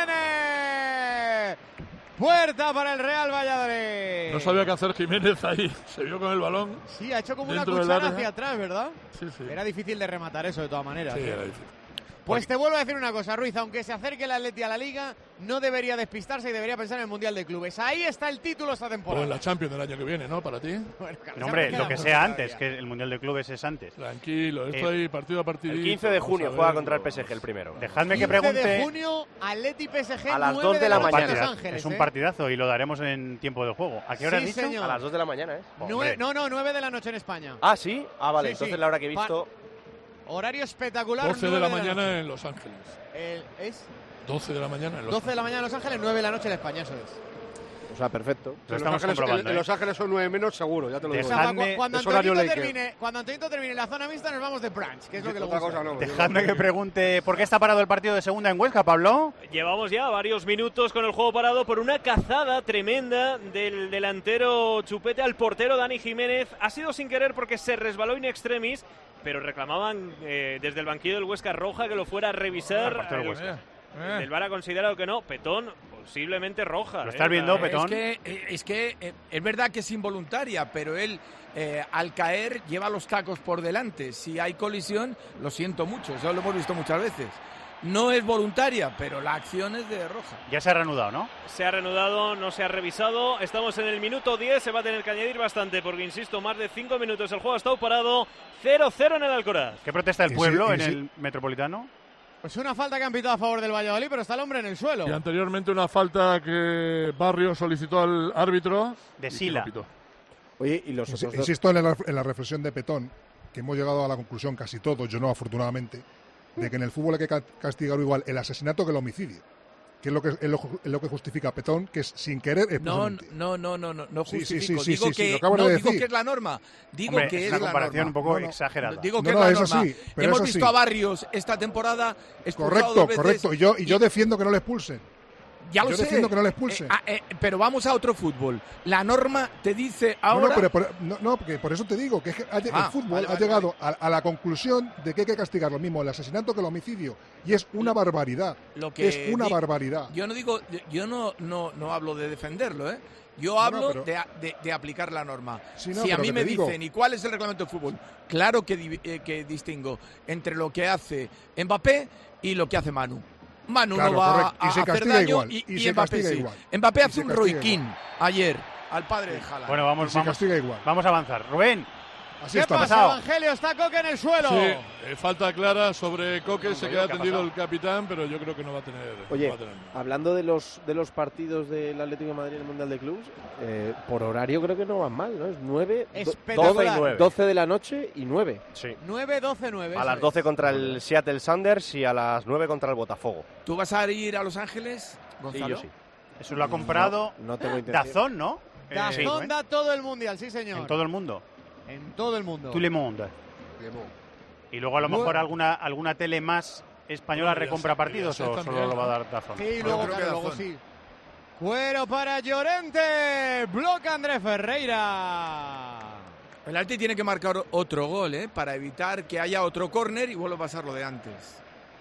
Jiménez! Puerta para el Real Valladolid. No sabía qué hacer Jiménez ahí. Se vio con el balón. Sí, ha hecho como una dentro del cuchara área. hacia atrás, ¿verdad? Sí, sí. Era difícil de rematar eso de todas maneras. Sí, ¿eh? era difícil. Pues te vuelvo a decir una cosa, Ruiz, aunque se acerque el Atleti a la Liga, no debería despistarse y debería pensar en el Mundial de Clubes. Ahí está el título esta O temporada. en la Champions del año que viene, ¿no? Para ti. Bueno, claro, No, hombre, queda lo que mucho sea todavía. antes, que el Mundial de Clubes es antes. Tranquilo, esto Eh, ahí partido a partido. El quince de junio juega contra el P S G el primero. Dejadme que quince pregunte. de junio, Atleti P S G, A las nueve dos de la noche en mañana. Los Ángeles, Es un ¿eh? partidazo y lo daremos en tiempo de juego. ¿A qué hora Sí, has dicho? señor. A las dos de la mañana, ¿eh? Nueve- no, no, nueve de la noche en España. Ah, ¿sí? Ah, vale, Sí, entonces sí. la hora que he Pa- visto... Horario espectacular. doce de nueve la mañana noche. en Los Ángeles. El- es doce de la mañana en Los doce de la mañana en Los Ángeles, nueve de la noche en España, eso es. O sea, perfecto. Lo En Los, estamos Ángeles, comprobando, en- en ¿eh? Los Ángeles son nueve menos seguro, ya te lo digo. O sea, Dejadme- cu- cuando, es horario Antoñito Laker. termine, cuando Antoñito termine la zona mixta, nos vamos de brunch, que es lo que le Otra gusta. cosa no. Dejadme que pregunte por qué está parado el partido de segunda en Huesca, Pablo. Llevamos ya varios minutos con el juego parado por una cazada tremenda del delantero Chupete al portero Dani Jiménez. Ha sido sin querer porque se resbaló in extremis, pero reclamaban eh, desde el banquillo del Huesca Roja que lo fuera a revisar. Ah, partido del El- Huesca. el del V A R ha considerado que no. Petón, posiblemente roja. ¿Lo eh, estás viendo, la- Petón? Es que, eh, es que eh, es verdad que es involuntaria, pero él eh, al caer lleva los tacos por delante. Si hay colisión, lo siento mucho, eso lo hemos visto muchas veces. No es voluntaria, pero la acción es de roja. Ya se ha reanudado, ¿no? Se ha reanudado, no se ha revisado. Estamos en el minuto diez, se va a tener que añadir bastante porque, insisto, más de cinco minutos el juego ha estado parado. cero cero en el Alcoraz. ¿Qué protesta el Y sí, pueblo y en sí. el Metropolitano? Pues una falta que han pitado a favor del Valladolid, pero está el hombre en el suelo. Y anteriormente una falta que Barrio solicitó al árbitro. De y que Sila. lo pitó. Oye, y los Insi- otros dos- Insisto en la, en la reflexión de Petón, que hemos llegado a la conclusión casi todos, yo no afortunadamente, de que en el fútbol hay que ca- castigar igual el asesinato que el homicidio. Que es lo que, es lo, es lo que justifica Petón, que es sin querer No, expresamente. no, no, no, no, no Sí, sí, justifico. sí, sí, digo sí, sí, que lo acabas no de digo decir. que es la norma. Digo Hombre, que es es una la comparación norma. un poco No, no. exagerada. Digo que No, es no, la es norma. así, pero Hemos es visto así. a Barrios esta temporada expulsado Correcto, dos veces. correcto. Y yo, y yo defiendo que no le expulsen. Ya lo yo sé. defiendo que no le expulsen. Eh, ah, eh, pero vamos a otro fútbol. La norma te dice No, ahora... no, pero por, no, no, porque por eso te digo que es que ha lle- Ah, el fútbol vale, ha vale, llegado a, a la conclusión de que hay que castigar lo mismo el asesinato que el homicidio. Y es una barbaridad. Lo que es una di- barbaridad. Yo no digo, yo no, no, no hablo de defenderlo, ¿eh? Yo No, hablo no, pero- de, a- de- de aplicar la norma. Sí, no, si a pero mí que me te digo- dicen, ¿y cuál es el reglamento de fútbol? Claro que, di- eh, que distingo entre lo que hace Mbappé y lo que hace Manu. Manu Claro, no va correcto. Y a se hacer castiga daño igual, y, y y se Mbappé castiga sí. igual. Mbappé Y hace se un castiga Roy igual. Keane ayer al padre de Haaland. Bueno, vamos, Y se vamos, castiga igual. vamos a avanzar. Rubén, Así ¿Qué está. pasa, pasado? Evangelio? Está Coque en el suelo. Sí, eh, falta clara sobre Coque, se Hombre, queda ¿qué ha tendido pasado? el capitán, pero yo creo que no va a tener. Oye, no va a tener. hablando de los de los partidos del Atlético de Madrid en el Mundial de Clubs, eh, por horario creo que no van mal, ¿no? Es nueve, do- Espectacular. doce y nueve. doce de la noche y nueve. Sí. nueve doce nueve. A eso las es. doce contra el Seattle Sounders y a las nueve contra el Botafogo. ¿Tú vas a ir a Los Ángeles, Sí, Gonzalo? yo sí. eso lo ha comprado No, no tengo intención. Dazón, ¿no? Eh, Dazón da todo el mundial, sí, señor. en todo el mundo. En todo el mundo. Tout le monde. Y luego a lo mejor alguna alguna tele más española Bueno, recompra ya sé, partidos ya sé o también, solo lo va a ¿no? dar Dazón. Sí, Yo luego, creo que claro, luego Dazón. sí. Cuero para Llorente. Bloca Andrés Ferreira. El Atleti tiene que marcar otro gol, ¿eh? Para evitar que haya otro córner y vuelva a pasar lo de antes.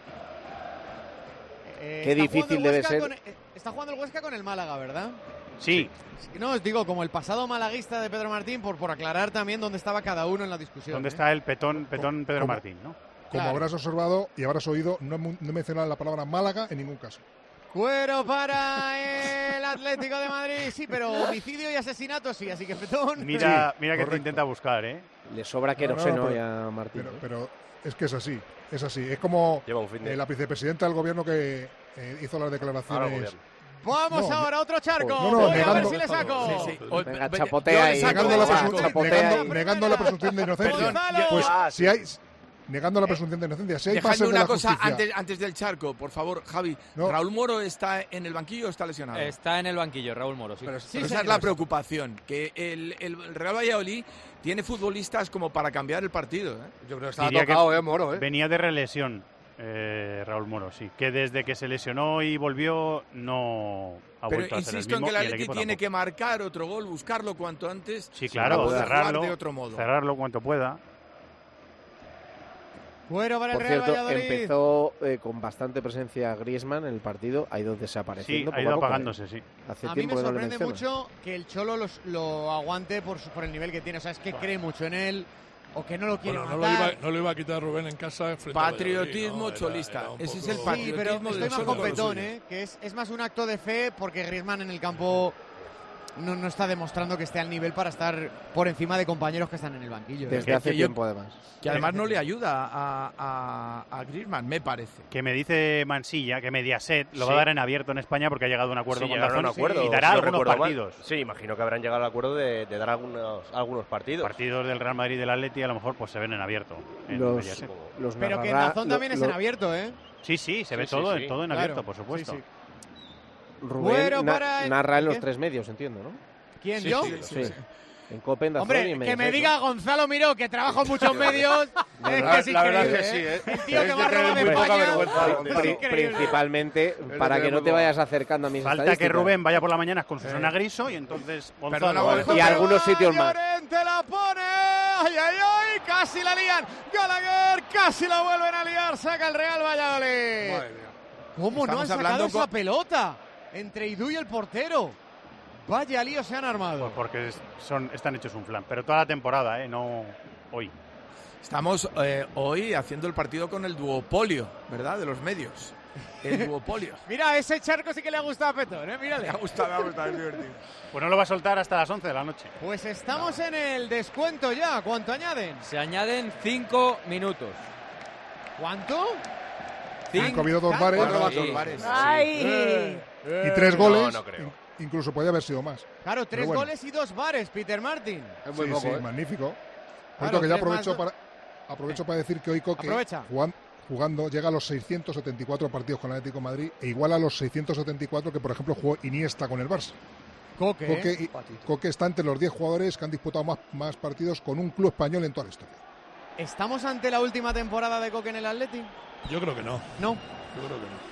Eh, Qué está difícil jugando el debe Huesca ser. con- eh, está jugando el Huesca con el Málaga, ¿verdad? Sí, No, os digo, como el pasado malaguista de Pedro Martín, por, por aclarar también dónde estaba cada uno en la discusión. ¿dónde ¿eh? está el petón, petón Pedro ¿Cómo? Martín, no? Como Claro. habrás observado y habrás oído, no, he mu- no he mencionado la palabra Málaga en ningún caso. Cuero para el Atlético de Madrid. Sí, pero homicidio y asesinato sí, así que Petón. Mira, Sí, mira que te correcto. intenta buscar, ¿eh? Le sobra No, queroseno no, pero- y a Martín. Pero, ¿eh? pero es que es así, es así. Es como Lleva un fin de. eh, la vicepresidenta del gobierno que eh, hizo las Ahora el declaraciones. gobierno. Vamos No, ahora, otro charco. no, no, Voy a ver negando- si le saco. Sí, sí. O- Venga, ve- chapotea yo le ahí. saco Negando del la, saco. presun- chapotea negando, ahí. negando la presunción de inocencia. Gonzalo. Pues Ah, si hay, negando la presunción de inocencia. Si hay Dejadme pases de una la cosa justicia- antes, antes del charco, por favor, Javi. No. ¿Raúl Moro está en el banquillo o está lesionado? Está en el banquillo, Raúl Moro, sí. Pero, Sí, pero esa señor. es la preocupación, que el, el Real Valladolid tiene futbolistas como para cambiar el partido. ¿eh? Yo creo Diría que venía de relesión, eh, Raúl Moro, sí. Que desde que se lesionó y volvió no ha Pero vuelto a ser el insisto en mismo que el y el Atleti equipo tiene tampoco. que marcar otro gol, buscarlo cuanto antes. Sí, para claro, poder jugar cerrarlo, de otro modo. cerrarlo cuanto pueda. Bueno, para el Por Real cierto, Valladolid. empezó eh, con bastante presencia Griezmann en el partido, ha ido desapareciendo. Sí, ha poco ido a poco, apagándose, ¿eh? sí. Hace A mí tiempo me que no le sorprende menciono. mucho que el Cholo los- lo aguante por, su- por el nivel que tiene. O sea, es que cree mucho en él o que no lo quiere Bueno, no lo, iba, matar. no lo iba a quitar Rubén en casa. frente a Patriotismo Valladolid, ¿no? Era- cholista. era un Ese es poco- el Sí, patriotismo pero del estoy más Cholo. con Petón, ¿eh? Que es, es más un acto de fe porque Griezmann en el campo no, no está demostrando que esté al nivel para estar por encima de compañeros que están en el banquillo. ¿eh? Desde Que- hace que yo- tiempo, además. Que además no le ayuda a, a, a Griezmann, me parece. Que me dice Mansilla que Mediaset lo va Sí. a dar en abierto en España porque ha llegado a un acuerdo Sí, con llegaron a un Dazón acuerdo, y dará si no algunos recuerdo mal. partidos. Sí, imagino que habrán llegado al acuerdo de, de dar algunos, algunos partidos. Partidos del Real Madrid y del Atleti a lo mejor pues se ven en abierto. En Los, Mediaset. los Pero que en narrará- Dazón lo- también es lo- en abierto, ¿eh? Sí, sí, se ve Sí, todo, sí, sí. todo en Claro, abierto, por supuesto. sí, sí. Rubén Bueno, na- para- narra en los ¿qué? tres medios, entiendo, ¿no? ¿Quién, Sí, yo? sí, sí, sí. En Cope, en Dazón y Hombre, en que me Mediaset, diga ¿no? Gonzalo Miró que trabaja en muchos medios, es La- que es la verdad increíble, es que sí, ¿eh? ¿eh? El tío Es que de más roba tener de muy poca España, vergüenza. es Pri- increíble. Principalmente de para que tener no muy te poca- vayas acercando a mis Falta que estadísticas. Rubén vaya por la mañana con Susana Griso y entonces Perdona, Gonzalo. Borja, Y algunos sitios más. Llorente la pone. Ay, ay, ay. Casi la lían. Gallagher casi la vuelven a liar. Saca el Real Valladolid. Madre mía. ¿Cómo no han Estamos sacado hablando esa con- pelota? Entre Idú y el portero. Vaya lío se han armado. Pues porque es- son, están hechos un flan. Pero toda la temporada, ¿eh? No hoy. Estamos eh, hoy haciendo el partido con el duopolio, ¿verdad? De los medios. El duopolio. Mira, ese charco sí que le ha gustado a Petón, ¿eh? Mírale. Me ha gustado, me ha gustado, es divertido. Pues no lo va a soltar hasta las once de la noche. Pues estamos en el descuento ya. ¿Cuánto añaden? Se añaden cinco minutos. ¿Cuánto? Cinco, ha habido dos bares. Cuatro Sí. vatos bares. ¡Ay! Y tres No, goles. no creo. in- Incluso podía haber sido más. Claro, tres Pero bueno. goles y dos bares, Peter Martin. Es muy Sí, poco, sí, ¿eh? magnífico. Claro, Por que ya tres más aprovecho dos. para, aprovecho para decir que hoy Coque, Aprovecha. jugan- jugando, llega a los seiscientos setenta y cuatro partidos con el Atlético de Madrid e igual a los seiscientos setenta y cuatro que, por ejemplo, jugó Iniesta con el Barça. Coque. Coque, ¿eh? y- Coque está entre los diez jugadores que han disputado más, más partidos con un club español en toda la historia. ¿Estamos ante la última temporada de Coque en el Atleti? Yo creo que no. No. Yo creo que no.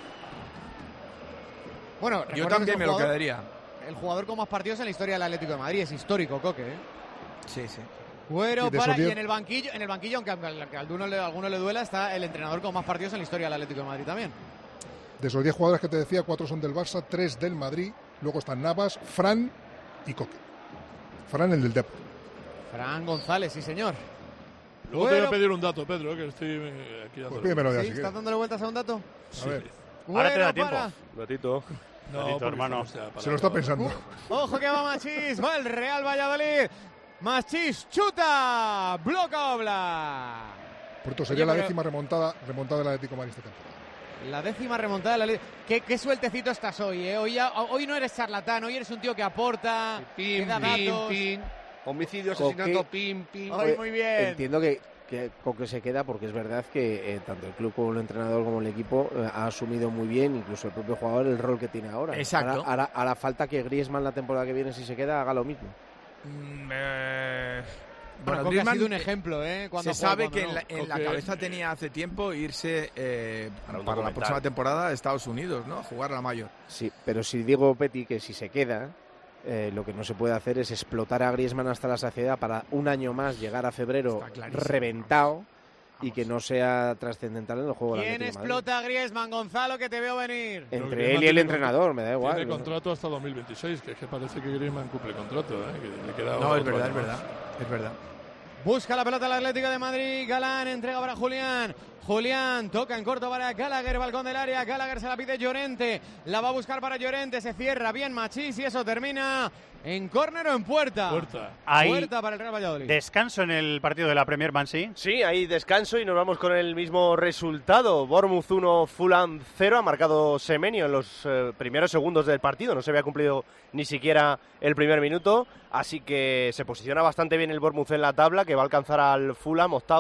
Bueno, Yo recuerdo que también es me un lo jugador- quedaría. El jugador con más partidos en la historia del Atlético de Madrid. Es histórico, Coque. ¿eh? Sí, sí. Bueno, Y de para, esos y diez- en el banquillo, en el banquillo, aunque a, a alguno, le, a alguno le duela, está el entrenador con más partidos en la historia del Atlético de Madrid también. De esos diez jugadores que te decía, cuatro son del Barça, tres del Madrid, luego están Navas, Fran y Coque. Fran, el del Depor. Fran González, sí señor. Luego te voy Bueno. a pedir un dato, Pedro, que estoy eh, aquí Pues dándole. pídemelo ya, ¿Sí? si ¿Estás quieres. dándole vueltas a un dato? A ver, Ahora te da Bueno, tiempo. para. Gatito. No, Gatito, porque hermano. estamos ya para- se lo está pensando. Ojo que va Machís, va el Real Valladolid. Machís chuta, bloca Obla. Por sería Oye, la pero- décima remontada, remontada del Atlético de Madrid esta temporada. La décima remontada de la Liga. ¿Qué, qué sueltecito estás hoy, ¿eh? Hoy, ya- hoy no eres charlatán, hoy eres un tío que aporta, que Pim, da pim, datos. pim. Homicidio, Coque- asesinato, pim, pim. Ay, muy bien. Entiendo que, que Coque se queda porque es verdad que eh, tanto el club como el entrenador como el equipo eh, ha asumido muy bien, incluso el propio jugador, el rol que tiene ahora. Exacto. Ahora, ahora- ahora falta que Griezmann la temporada que viene, si se queda, haga lo mismo. Mm, eh, Bueno, bueno, Coque ha Griezmann, sido un ejemplo, ¿eh? Cuando se juega, sabe cuando que no. en la, en la Coque- cabeza tenía hace tiempo irse eh, Para un para la documental. próxima temporada a Estados Unidos, ¿no? A jugar la mayor. Sí, pero si digo Petty que si se queda, eh, lo que no se puede hacer es explotar a Griezmann hasta la saciedad para un año más llegar a febrero Está clarísimo. reventado y que no sea trascendental en el juego del ¿Quién Atlético de Madrid. explota a Griezmann, Gonzalo, que te veo venir? Pero Entre Griezmann él y el tiene entrenador, me da igual. Tiene contrato hasta dos mil veintiséis, que es que parece que Griezmann cumple contrato, ¿eh? Que le queda No, es otro verdad, año es verdad. más. Es verdad. Busca la pelota el Atlético de Madrid. Galán entrega para Julián. Julián toca en corto para Gallagher, balcón del área. Gallagher se la pide Llorente. La va a buscar para Llorente. Se cierra bien Machís y eso termina en córner o en puerta. Puerta. Hay Puerta para el Real Valladolid. descanso en el partido de la Premier Mansí. Sí, hay descanso y nos vamos con el mismo resultado. Bournemouth uno, Fulham cero. Ha marcado Semenyo en los eh, primeros segundos del partido. No se había cumplido ni siquiera el primer minuto. Así que se posiciona bastante bien el Bournemouth en la tabla, que va a alcanzar al Fulham octavo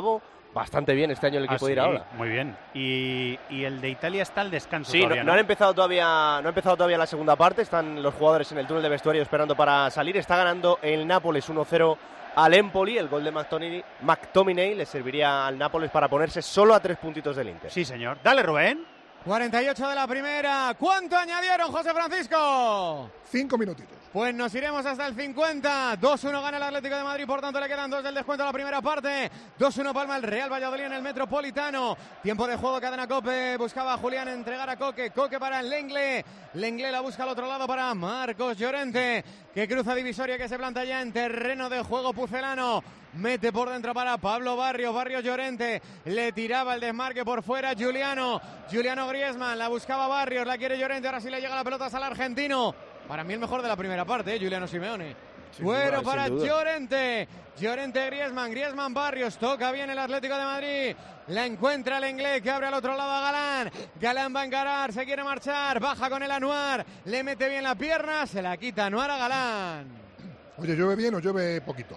bastante bien este año el equipo ah, de sí, Iraola. Muy bien. Y, y el de Italia está al descanso Sí, todavía, no, ¿no? no han empezado todavía, no ha empezado todavía la segunda parte. Están los jugadores en el túnel de vestuario esperando para salir. Está ganando el Nápoles uno cero al Empoli. El gol de McTominay, McTominay le serviría al Nápoles para ponerse solo a tres puntitos del Inter. Sí, señor. Dale, Rubén. cuarenta y ocho de la primera. ¿Cuánto añadieron, José Francisco? Cinco minutitos. Pues nos iremos hasta el cincuenta. dos uno gana el Atlético de Madrid, por tanto le quedan dos del descuento a la primera parte. dos uno palma el Real Valladolid en el Metropolitano. Tiempo de juego, cadena Cope. Buscaba a Julián entregar a Coque. Coque para Lenglet. Lenglet la busca al otro lado para Marcos Llorente, que cruza divisoria, que se planta ya en terreno de juego pucelano. Mete por dentro para Pablo Barrios. Barrios Llorente. Le tiraba el desmarque por fuera Giuliano. Giuliano Griezmann. La buscaba Barrios. La quiere Llorente. Ahora sí le llega la pelota al argentino. Para mí el mejor de la primera parte, ¿eh? Giuliano Simeone. Bueno para Llorente. Llorente Griezmann. Griezmann Barrios. Toca bien el Atlético de Madrid. La encuentra el Lenglet, que abre al otro lado a Galán. Galán va a encarar. Se quiere marchar. Baja con el Anuar. Le mete bien la pierna. Se la quita Anuar a Galán. Oye, ¿llueve bien o llueve poquito?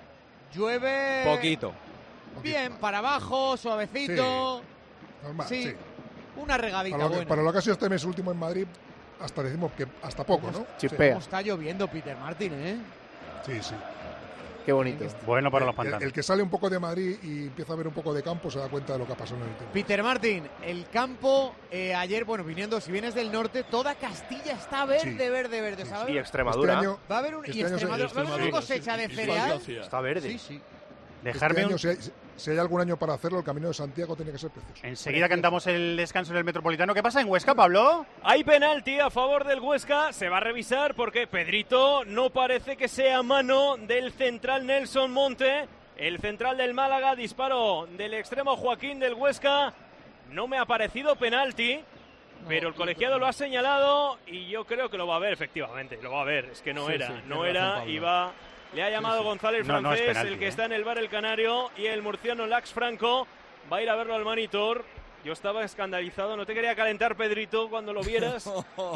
Llueve... Poquito. Bien, para abajo, suavecito. Sí, normal, sí. sí. Una regadita Para lo, que, buena. para lo que ha sido este mes último en Madrid, hasta decimos que hasta poco, ¿no? Chispea. ¿Cómo está lloviendo Peter Martin, eh? Sí, sí. Qué bonito. Bueno para los El, pantanos. el que sale un poco de Madrid y empieza a ver un poco de campo se da cuenta de lo que ha pasado en el tiempo. Peter Martin, el campo eh, ayer, bueno, viniendo, si vienes del norte, toda Castilla está verde, Sí. verde, verde. Sí, ¿sabes? sí. Y Extremadura. Este año- Va a haber un, este y año se- Extremadura, va a haber una cosecha de cereal. Está verde. Sí, sí. Dejarme este año, un... si, hay, si hay algún año para hacerlo, el Camino de Santiago tiene que ser precioso. Enseguida cantamos el descanso en el Metropolitano. ¿Qué pasa en Huesca, Pablo? Hay penalti a favor del Huesca, se va a revisar porque Pedrito no parece que sea mano del central Nelson Monte. El central del Málaga, disparo del extremo Joaquín del Huesca. No me ha parecido penalti, pero el colegiado lo ha señalado y yo creo que lo va a ver, efectivamente. Lo va a ver, es que no Sí, era, sí, no tiene era, razón, Pablo. iba... Le ha llamado Sí, sí. González No, no es Francés, penalti, el que ¿eh? está en el bar El Canario, y el murciano Lax Franco va a ir a verlo al monitor. Yo estaba escandalizado, no te quería calentar, Pedrito, cuando lo vieras,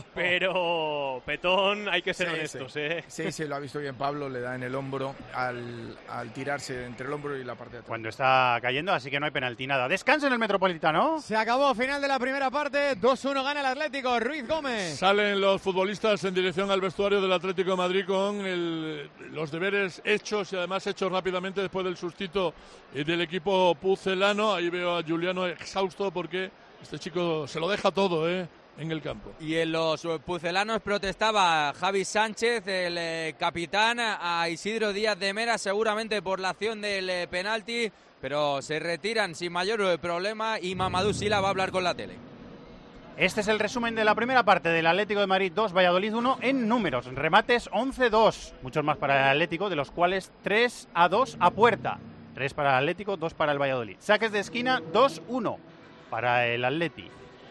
pero Petón, hay que ser Sí, honestos, sí. ¿eh? Sí, sí, lo ha visto bien Pablo, le da en el hombro al, al tirarse entre el hombro y la parte de atrás. Cuando está cayendo, así que no hay penalti, nada. Descanso en el Metropolitano. Se acabó, final de la primera parte. dos uno gana el Atlético. Ruiz Gómez. Salen los futbolistas en dirección al vestuario del Atlético de Madrid con el- los deberes hechos y además hechos rápidamente después del sustito eh, del equipo pucelano. Ahí veo a Giuliano exhausto porque este chico se lo deja todo eh, en el campo. Y en los pucelanos protestaba Javi Sánchez, el eh, capitán, a Isidro Díaz de Mera, seguramente por la acción del eh, penalti, pero se retiran sin mayor eh, problema y Mamadou Sila va a hablar con la tele. Este es el resumen de la primera parte del Atlético de Madrid dos, Valladolid uno en números. Remates once dos, muchos más para el Atlético, de los cuales tres a dos a puerta. tres para el Atlético, dos para el Valladolid. Saques de esquina dos uno para el Atleti.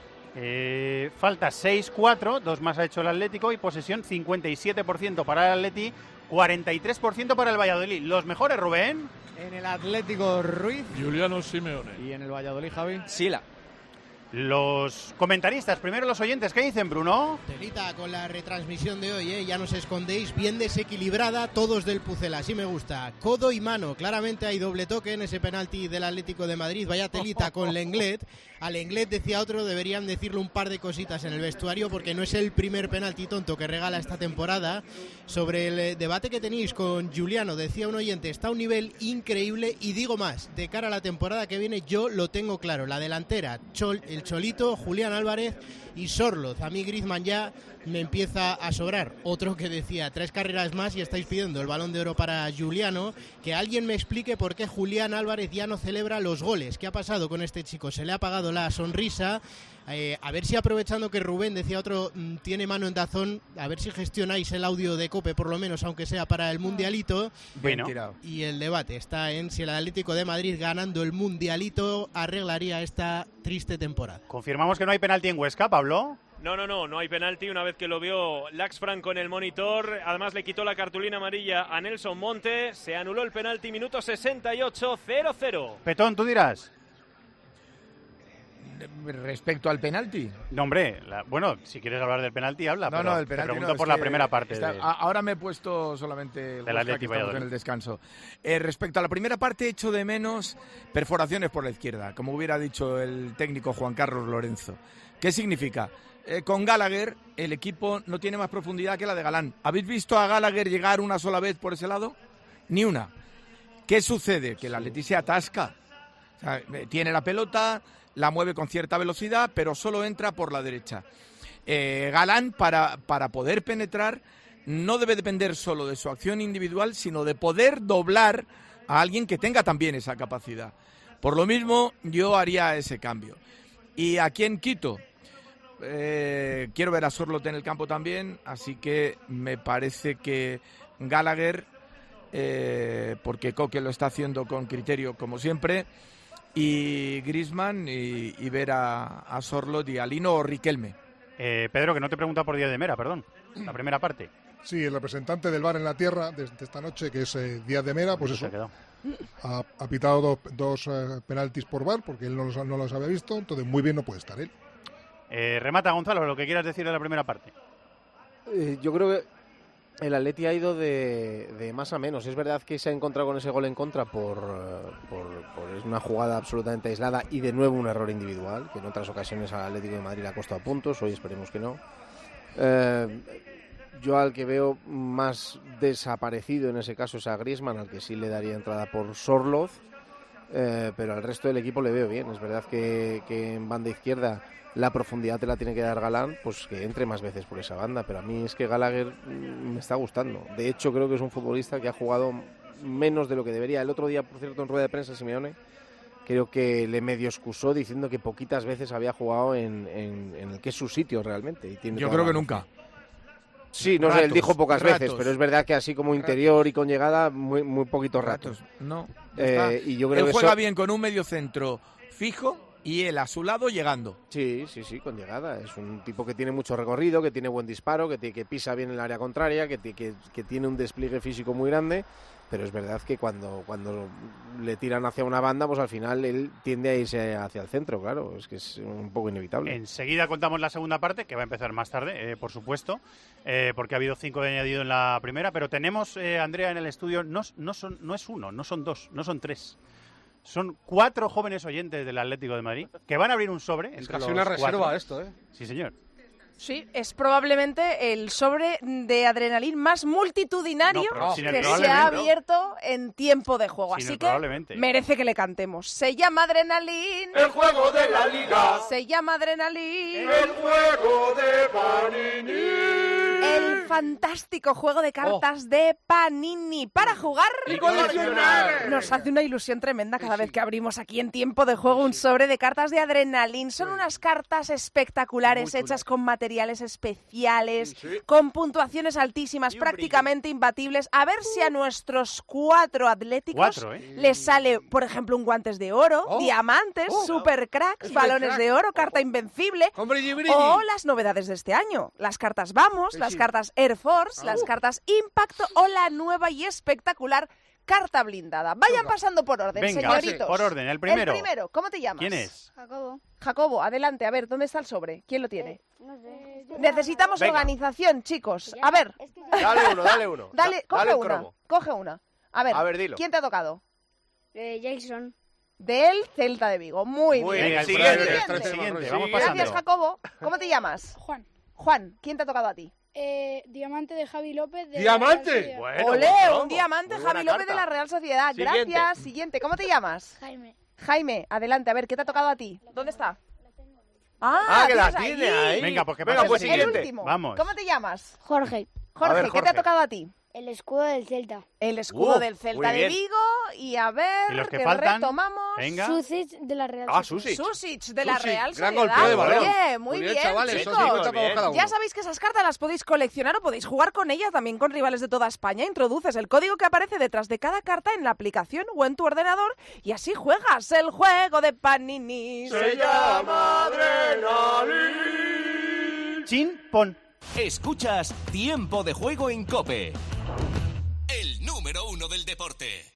Eh, falta seis cuatro, dos más ha hecho el Atlético y posesión cincuenta y siete por ciento para el Atleti, cuarenta y tres por ciento para el Valladolid. Los mejores, Rubén. En el Atlético Ruiz. Giuliano Simeone. Y en el Valladolid, Javi. Sila. Los comentaristas, primero los oyentes, ¿qué dicen, Bruno? Telita con la retransmisión de hoy, ¿eh? Ya no os escondéis, bien desequilibrada, todos del Pucela, así me gusta. Codo y mano, claramente hay doble toque en ese penalti del Atlético de Madrid, vaya telita con Lenglet. A Lenglet, decía otro, deberían decirle un par de cositas en el vestuario porque no es el primer penalti tonto que regala esta temporada. Sobre el debate que tenéis con Giuliano, decía un oyente, está a un nivel increíble y digo más, de cara a la temporada que viene yo lo tengo claro, la delantera, Chol, el Cholito, Julián Álvarez y Sorloz. A mí Griezmann ya me empieza a sobrar. Otro que decía, tres carreras más y estáis pidiendo el Balón de Oro para Giuliano. Que alguien me explique por qué Julián Álvarez ya no celebra los goles. ¿Qué ha pasado con este chico? Se le ha apagado la sonrisa. Eh, a ver si, aprovechando que Rubén, decía otro, mm, tiene mano en Dazón, a ver si gestionáis el audio de COPE, por lo menos, aunque sea para el Mundialito. Bueno. Y el debate está en si el Atlético de Madrid, ganando el Mundialito, arreglaría esta triste temporada. Confirmamos que no hay penalti en Huesca, Pablo. No, no, no, no hay penalti. Una vez que lo vio Lax Franco en el monitor, además le quitó la cartulina amarilla a Nelson Monte, se anuló el penalti, minuto sesenta y ocho, cero cero. Petón, tú dirás. Respecto al penalti. No, hombre, la, bueno, si quieres hablar del penalti, habla. No, pero no, el penalti te pregunto no, por es la que primera parte. está, de... Ahora me he puesto solamente el del Atleti que estamos Valladolid. en el descanso. Eh, respecto a la primera parte, echo de menos perforaciones por la izquierda, como hubiera dicho el técnico Juan Carlos Lorenzo. ¿Qué significa? Eh, con Gallagher el equipo no tiene más profundidad que la de Galán. ¿Habéis visto a Gallagher llegar una sola vez por ese lado? Ni una. ¿Qué sucede? Que el Atleti se atasca. O sea, tiene la pelota, la mueve con cierta velocidad, pero solo entra por la derecha. Eh, Galán, para, para poder penetrar, no debe depender solo de su acción individual, sino de poder doblar a alguien que tenga también esa capacidad. Por lo mismo, yo haría ese cambio. ¿Y a quién quito? Eh, quiero ver a Sorloth en el campo también, así que me parece que Gallagher, eh, porque Coque lo está haciendo con criterio como siempre, y Griezmann, y, y ver a, a Sorloth y a Lino o Riquelme. Eh, Pedro, que no te pregunta por Díaz de Mera, perdón, la primera parte. Sí, el representante del V A R en la tierra desde esta noche, que es eh, Díaz de Mera, pues eso, ha, ha pitado dos, dos eh, penaltis por V A R, porque él no los, no los había visto, entonces muy bien no puede estar él. Eh, remata, Gonzalo, lo que quieras decir de la primera parte. Eh, yo creo que el Atleti ha ido de, de más a menos. Es verdad que se ha encontrado con ese gol en contra por, por, por es una jugada absolutamente aislada y de nuevo un error individual, que en otras ocasiones al Atlético de Madrid le ha costado puntos, hoy esperemos que no. Eh, yo al que veo más desaparecido en ese caso es a Griezmann, al que sí le daría entrada por Sorloth, eh, pero al resto del equipo le veo bien. Es verdad que, que en banda izquierda la profundidad te la tiene que dar Galán, pues que entre más veces por esa banda, pero a mí es que Gallagher me está gustando. De hecho, creo que es un futbolista que ha jugado menos de lo que debería. El otro día, por cierto, en rueda de prensa, Simeone, creo que le medio excusó diciendo que poquitas veces había jugado en, en, en el que es su sitio realmente. Y tiene Yo creo que nunca. Sí, no ratos, sé, él dijo pocas ratos. veces, pero es verdad que así como interior y con llegada, muy, muy poquitos ratos. ratos. No, eh, y yo creo él que juega eso... bien con un medio centro fijo y él a su lado llegando. Sí, sí, sí, con llegada. Es un tipo que tiene mucho recorrido, que tiene buen disparo, que, que pisa bien en el área contraria, que, que, que tiene un despliegue físico muy grande, pero es verdad que cuando, cuando le tiran hacia una banda, pues al final él tiende a irse hacia el centro, claro, es que es un poco inevitable. Enseguida contamos la segunda parte, que va a empezar más tarde, eh, por supuesto, eh, porque ha habido cinco de añadido en la primera, pero tenemos, eh, Andrea, en el estudio, no, no, son, no es uno, no son dos, no son tres. Son cuatro jóvenes oyentes del Atlético de Madrid que van a abrir un sobre. Es casi una reserva cuatro. esto, ¿eh? Sí, señor. Sí, es probablemente el sobre de adrenalina más multitudinario No, sin el que se probablemente, ha ¿no? abierto en tiempo de juego. Sin Así el que probablemente. merece que le cantemos. Se llama Adrenalin. El juego de la liga. Se llama Adrenalin. El juego de Panini. El fantástico juego de cartas de Panini. Para jugar Y coleccionar. Nos hace una ilusión tremenda cada vez que abrimos aquí en tiempo de juego un sobre de cartas de Adrenalin. Son unas cartas espectaculares hechas con materiales especiales, Sí, sí. con puntuaciones altísimas, prácticamente imbatibles. A ver si a nuestros cuatro atléticos Cuatro, ¿eh? les sale, por ejemplo, un guantes de oro, Oh. diamantes, Oh. super cracks, Super balones crack. de oro, carta invencible. Con brilli, brilli. O las novedades de este año. Las cartas Vamos, Sí, las sí. cartas Air Force, Ah. las cartas Impacto o la nueva y espectacular carta blindada. Vayan pasando por orden, Venga, señoritos. por orden, el primero. El primero, ¿cómo te llamas? ¿Quién es? Jacobo. Jacobo, adelante, a ver, ¿dónde está el sobre? ¿Quién lo tiene? No sé. Necesitamos Venga. organización, chicos. A ver. Dale uno, dale uno. Dale, Da- coge dale el una. cromo. Coge una. A ver, A ver, dilo. ¿quién te ha tocado? Eh, Jason. Del Celta de Vigo. Muy, Muy bien. bien, el siguiente. siguiente, el siguiente, vamos pasando. Gracias, Jacobo. ¿Cómo te llamas? Juan. Juan, ¿quién te ha tocado a ti? Eh, diamante de Javi López. De ¿Diamante? la Real Sociedad. Bueno, Olé, buen cromo. un diamante, Muy Javi buena López de carta. la Real Sociedad. Siguiente. Gracias. Siguiente, ¿cómo te llamas? Jaime. Jaime, adelante, a ver, ¿qué te ha tocado a ti? ¿Dónde está? Ah, que la tienes tiene ahí. Venga, pues que Venga, pase pues el El siguiente. último. Vamos. ¿Cómo te llamas? Jorge. Jorge, A ver, ¿qué te ha Jorge. tocado a ti? El escudo del Celta. El escudo Uh, del Celta muy de bien. Vigo. Y a ver, ¿Y los que que faltan? retomamos. Venga. Susic de la Real Ah, Sociedad. Susi. Susic de la Susic, Real gran Sociedad. golpeo de balón. Oye, muy, Muy bien, bien, chavales, chicos. son cincuenta Bien. pavos cada uno. Ya sabéis que esas cartas las podéis coleccionar o podéis jugar con ellas también con rivales de toda España. Introduces el código que aparece detrás de cada carta en la aplicación o en tu ordenador y así juegas el juego de Panini. Se llama Adrenalin. Chin, pon. Escuchas Tiempo de Juego en COPE. El número uno del deporte.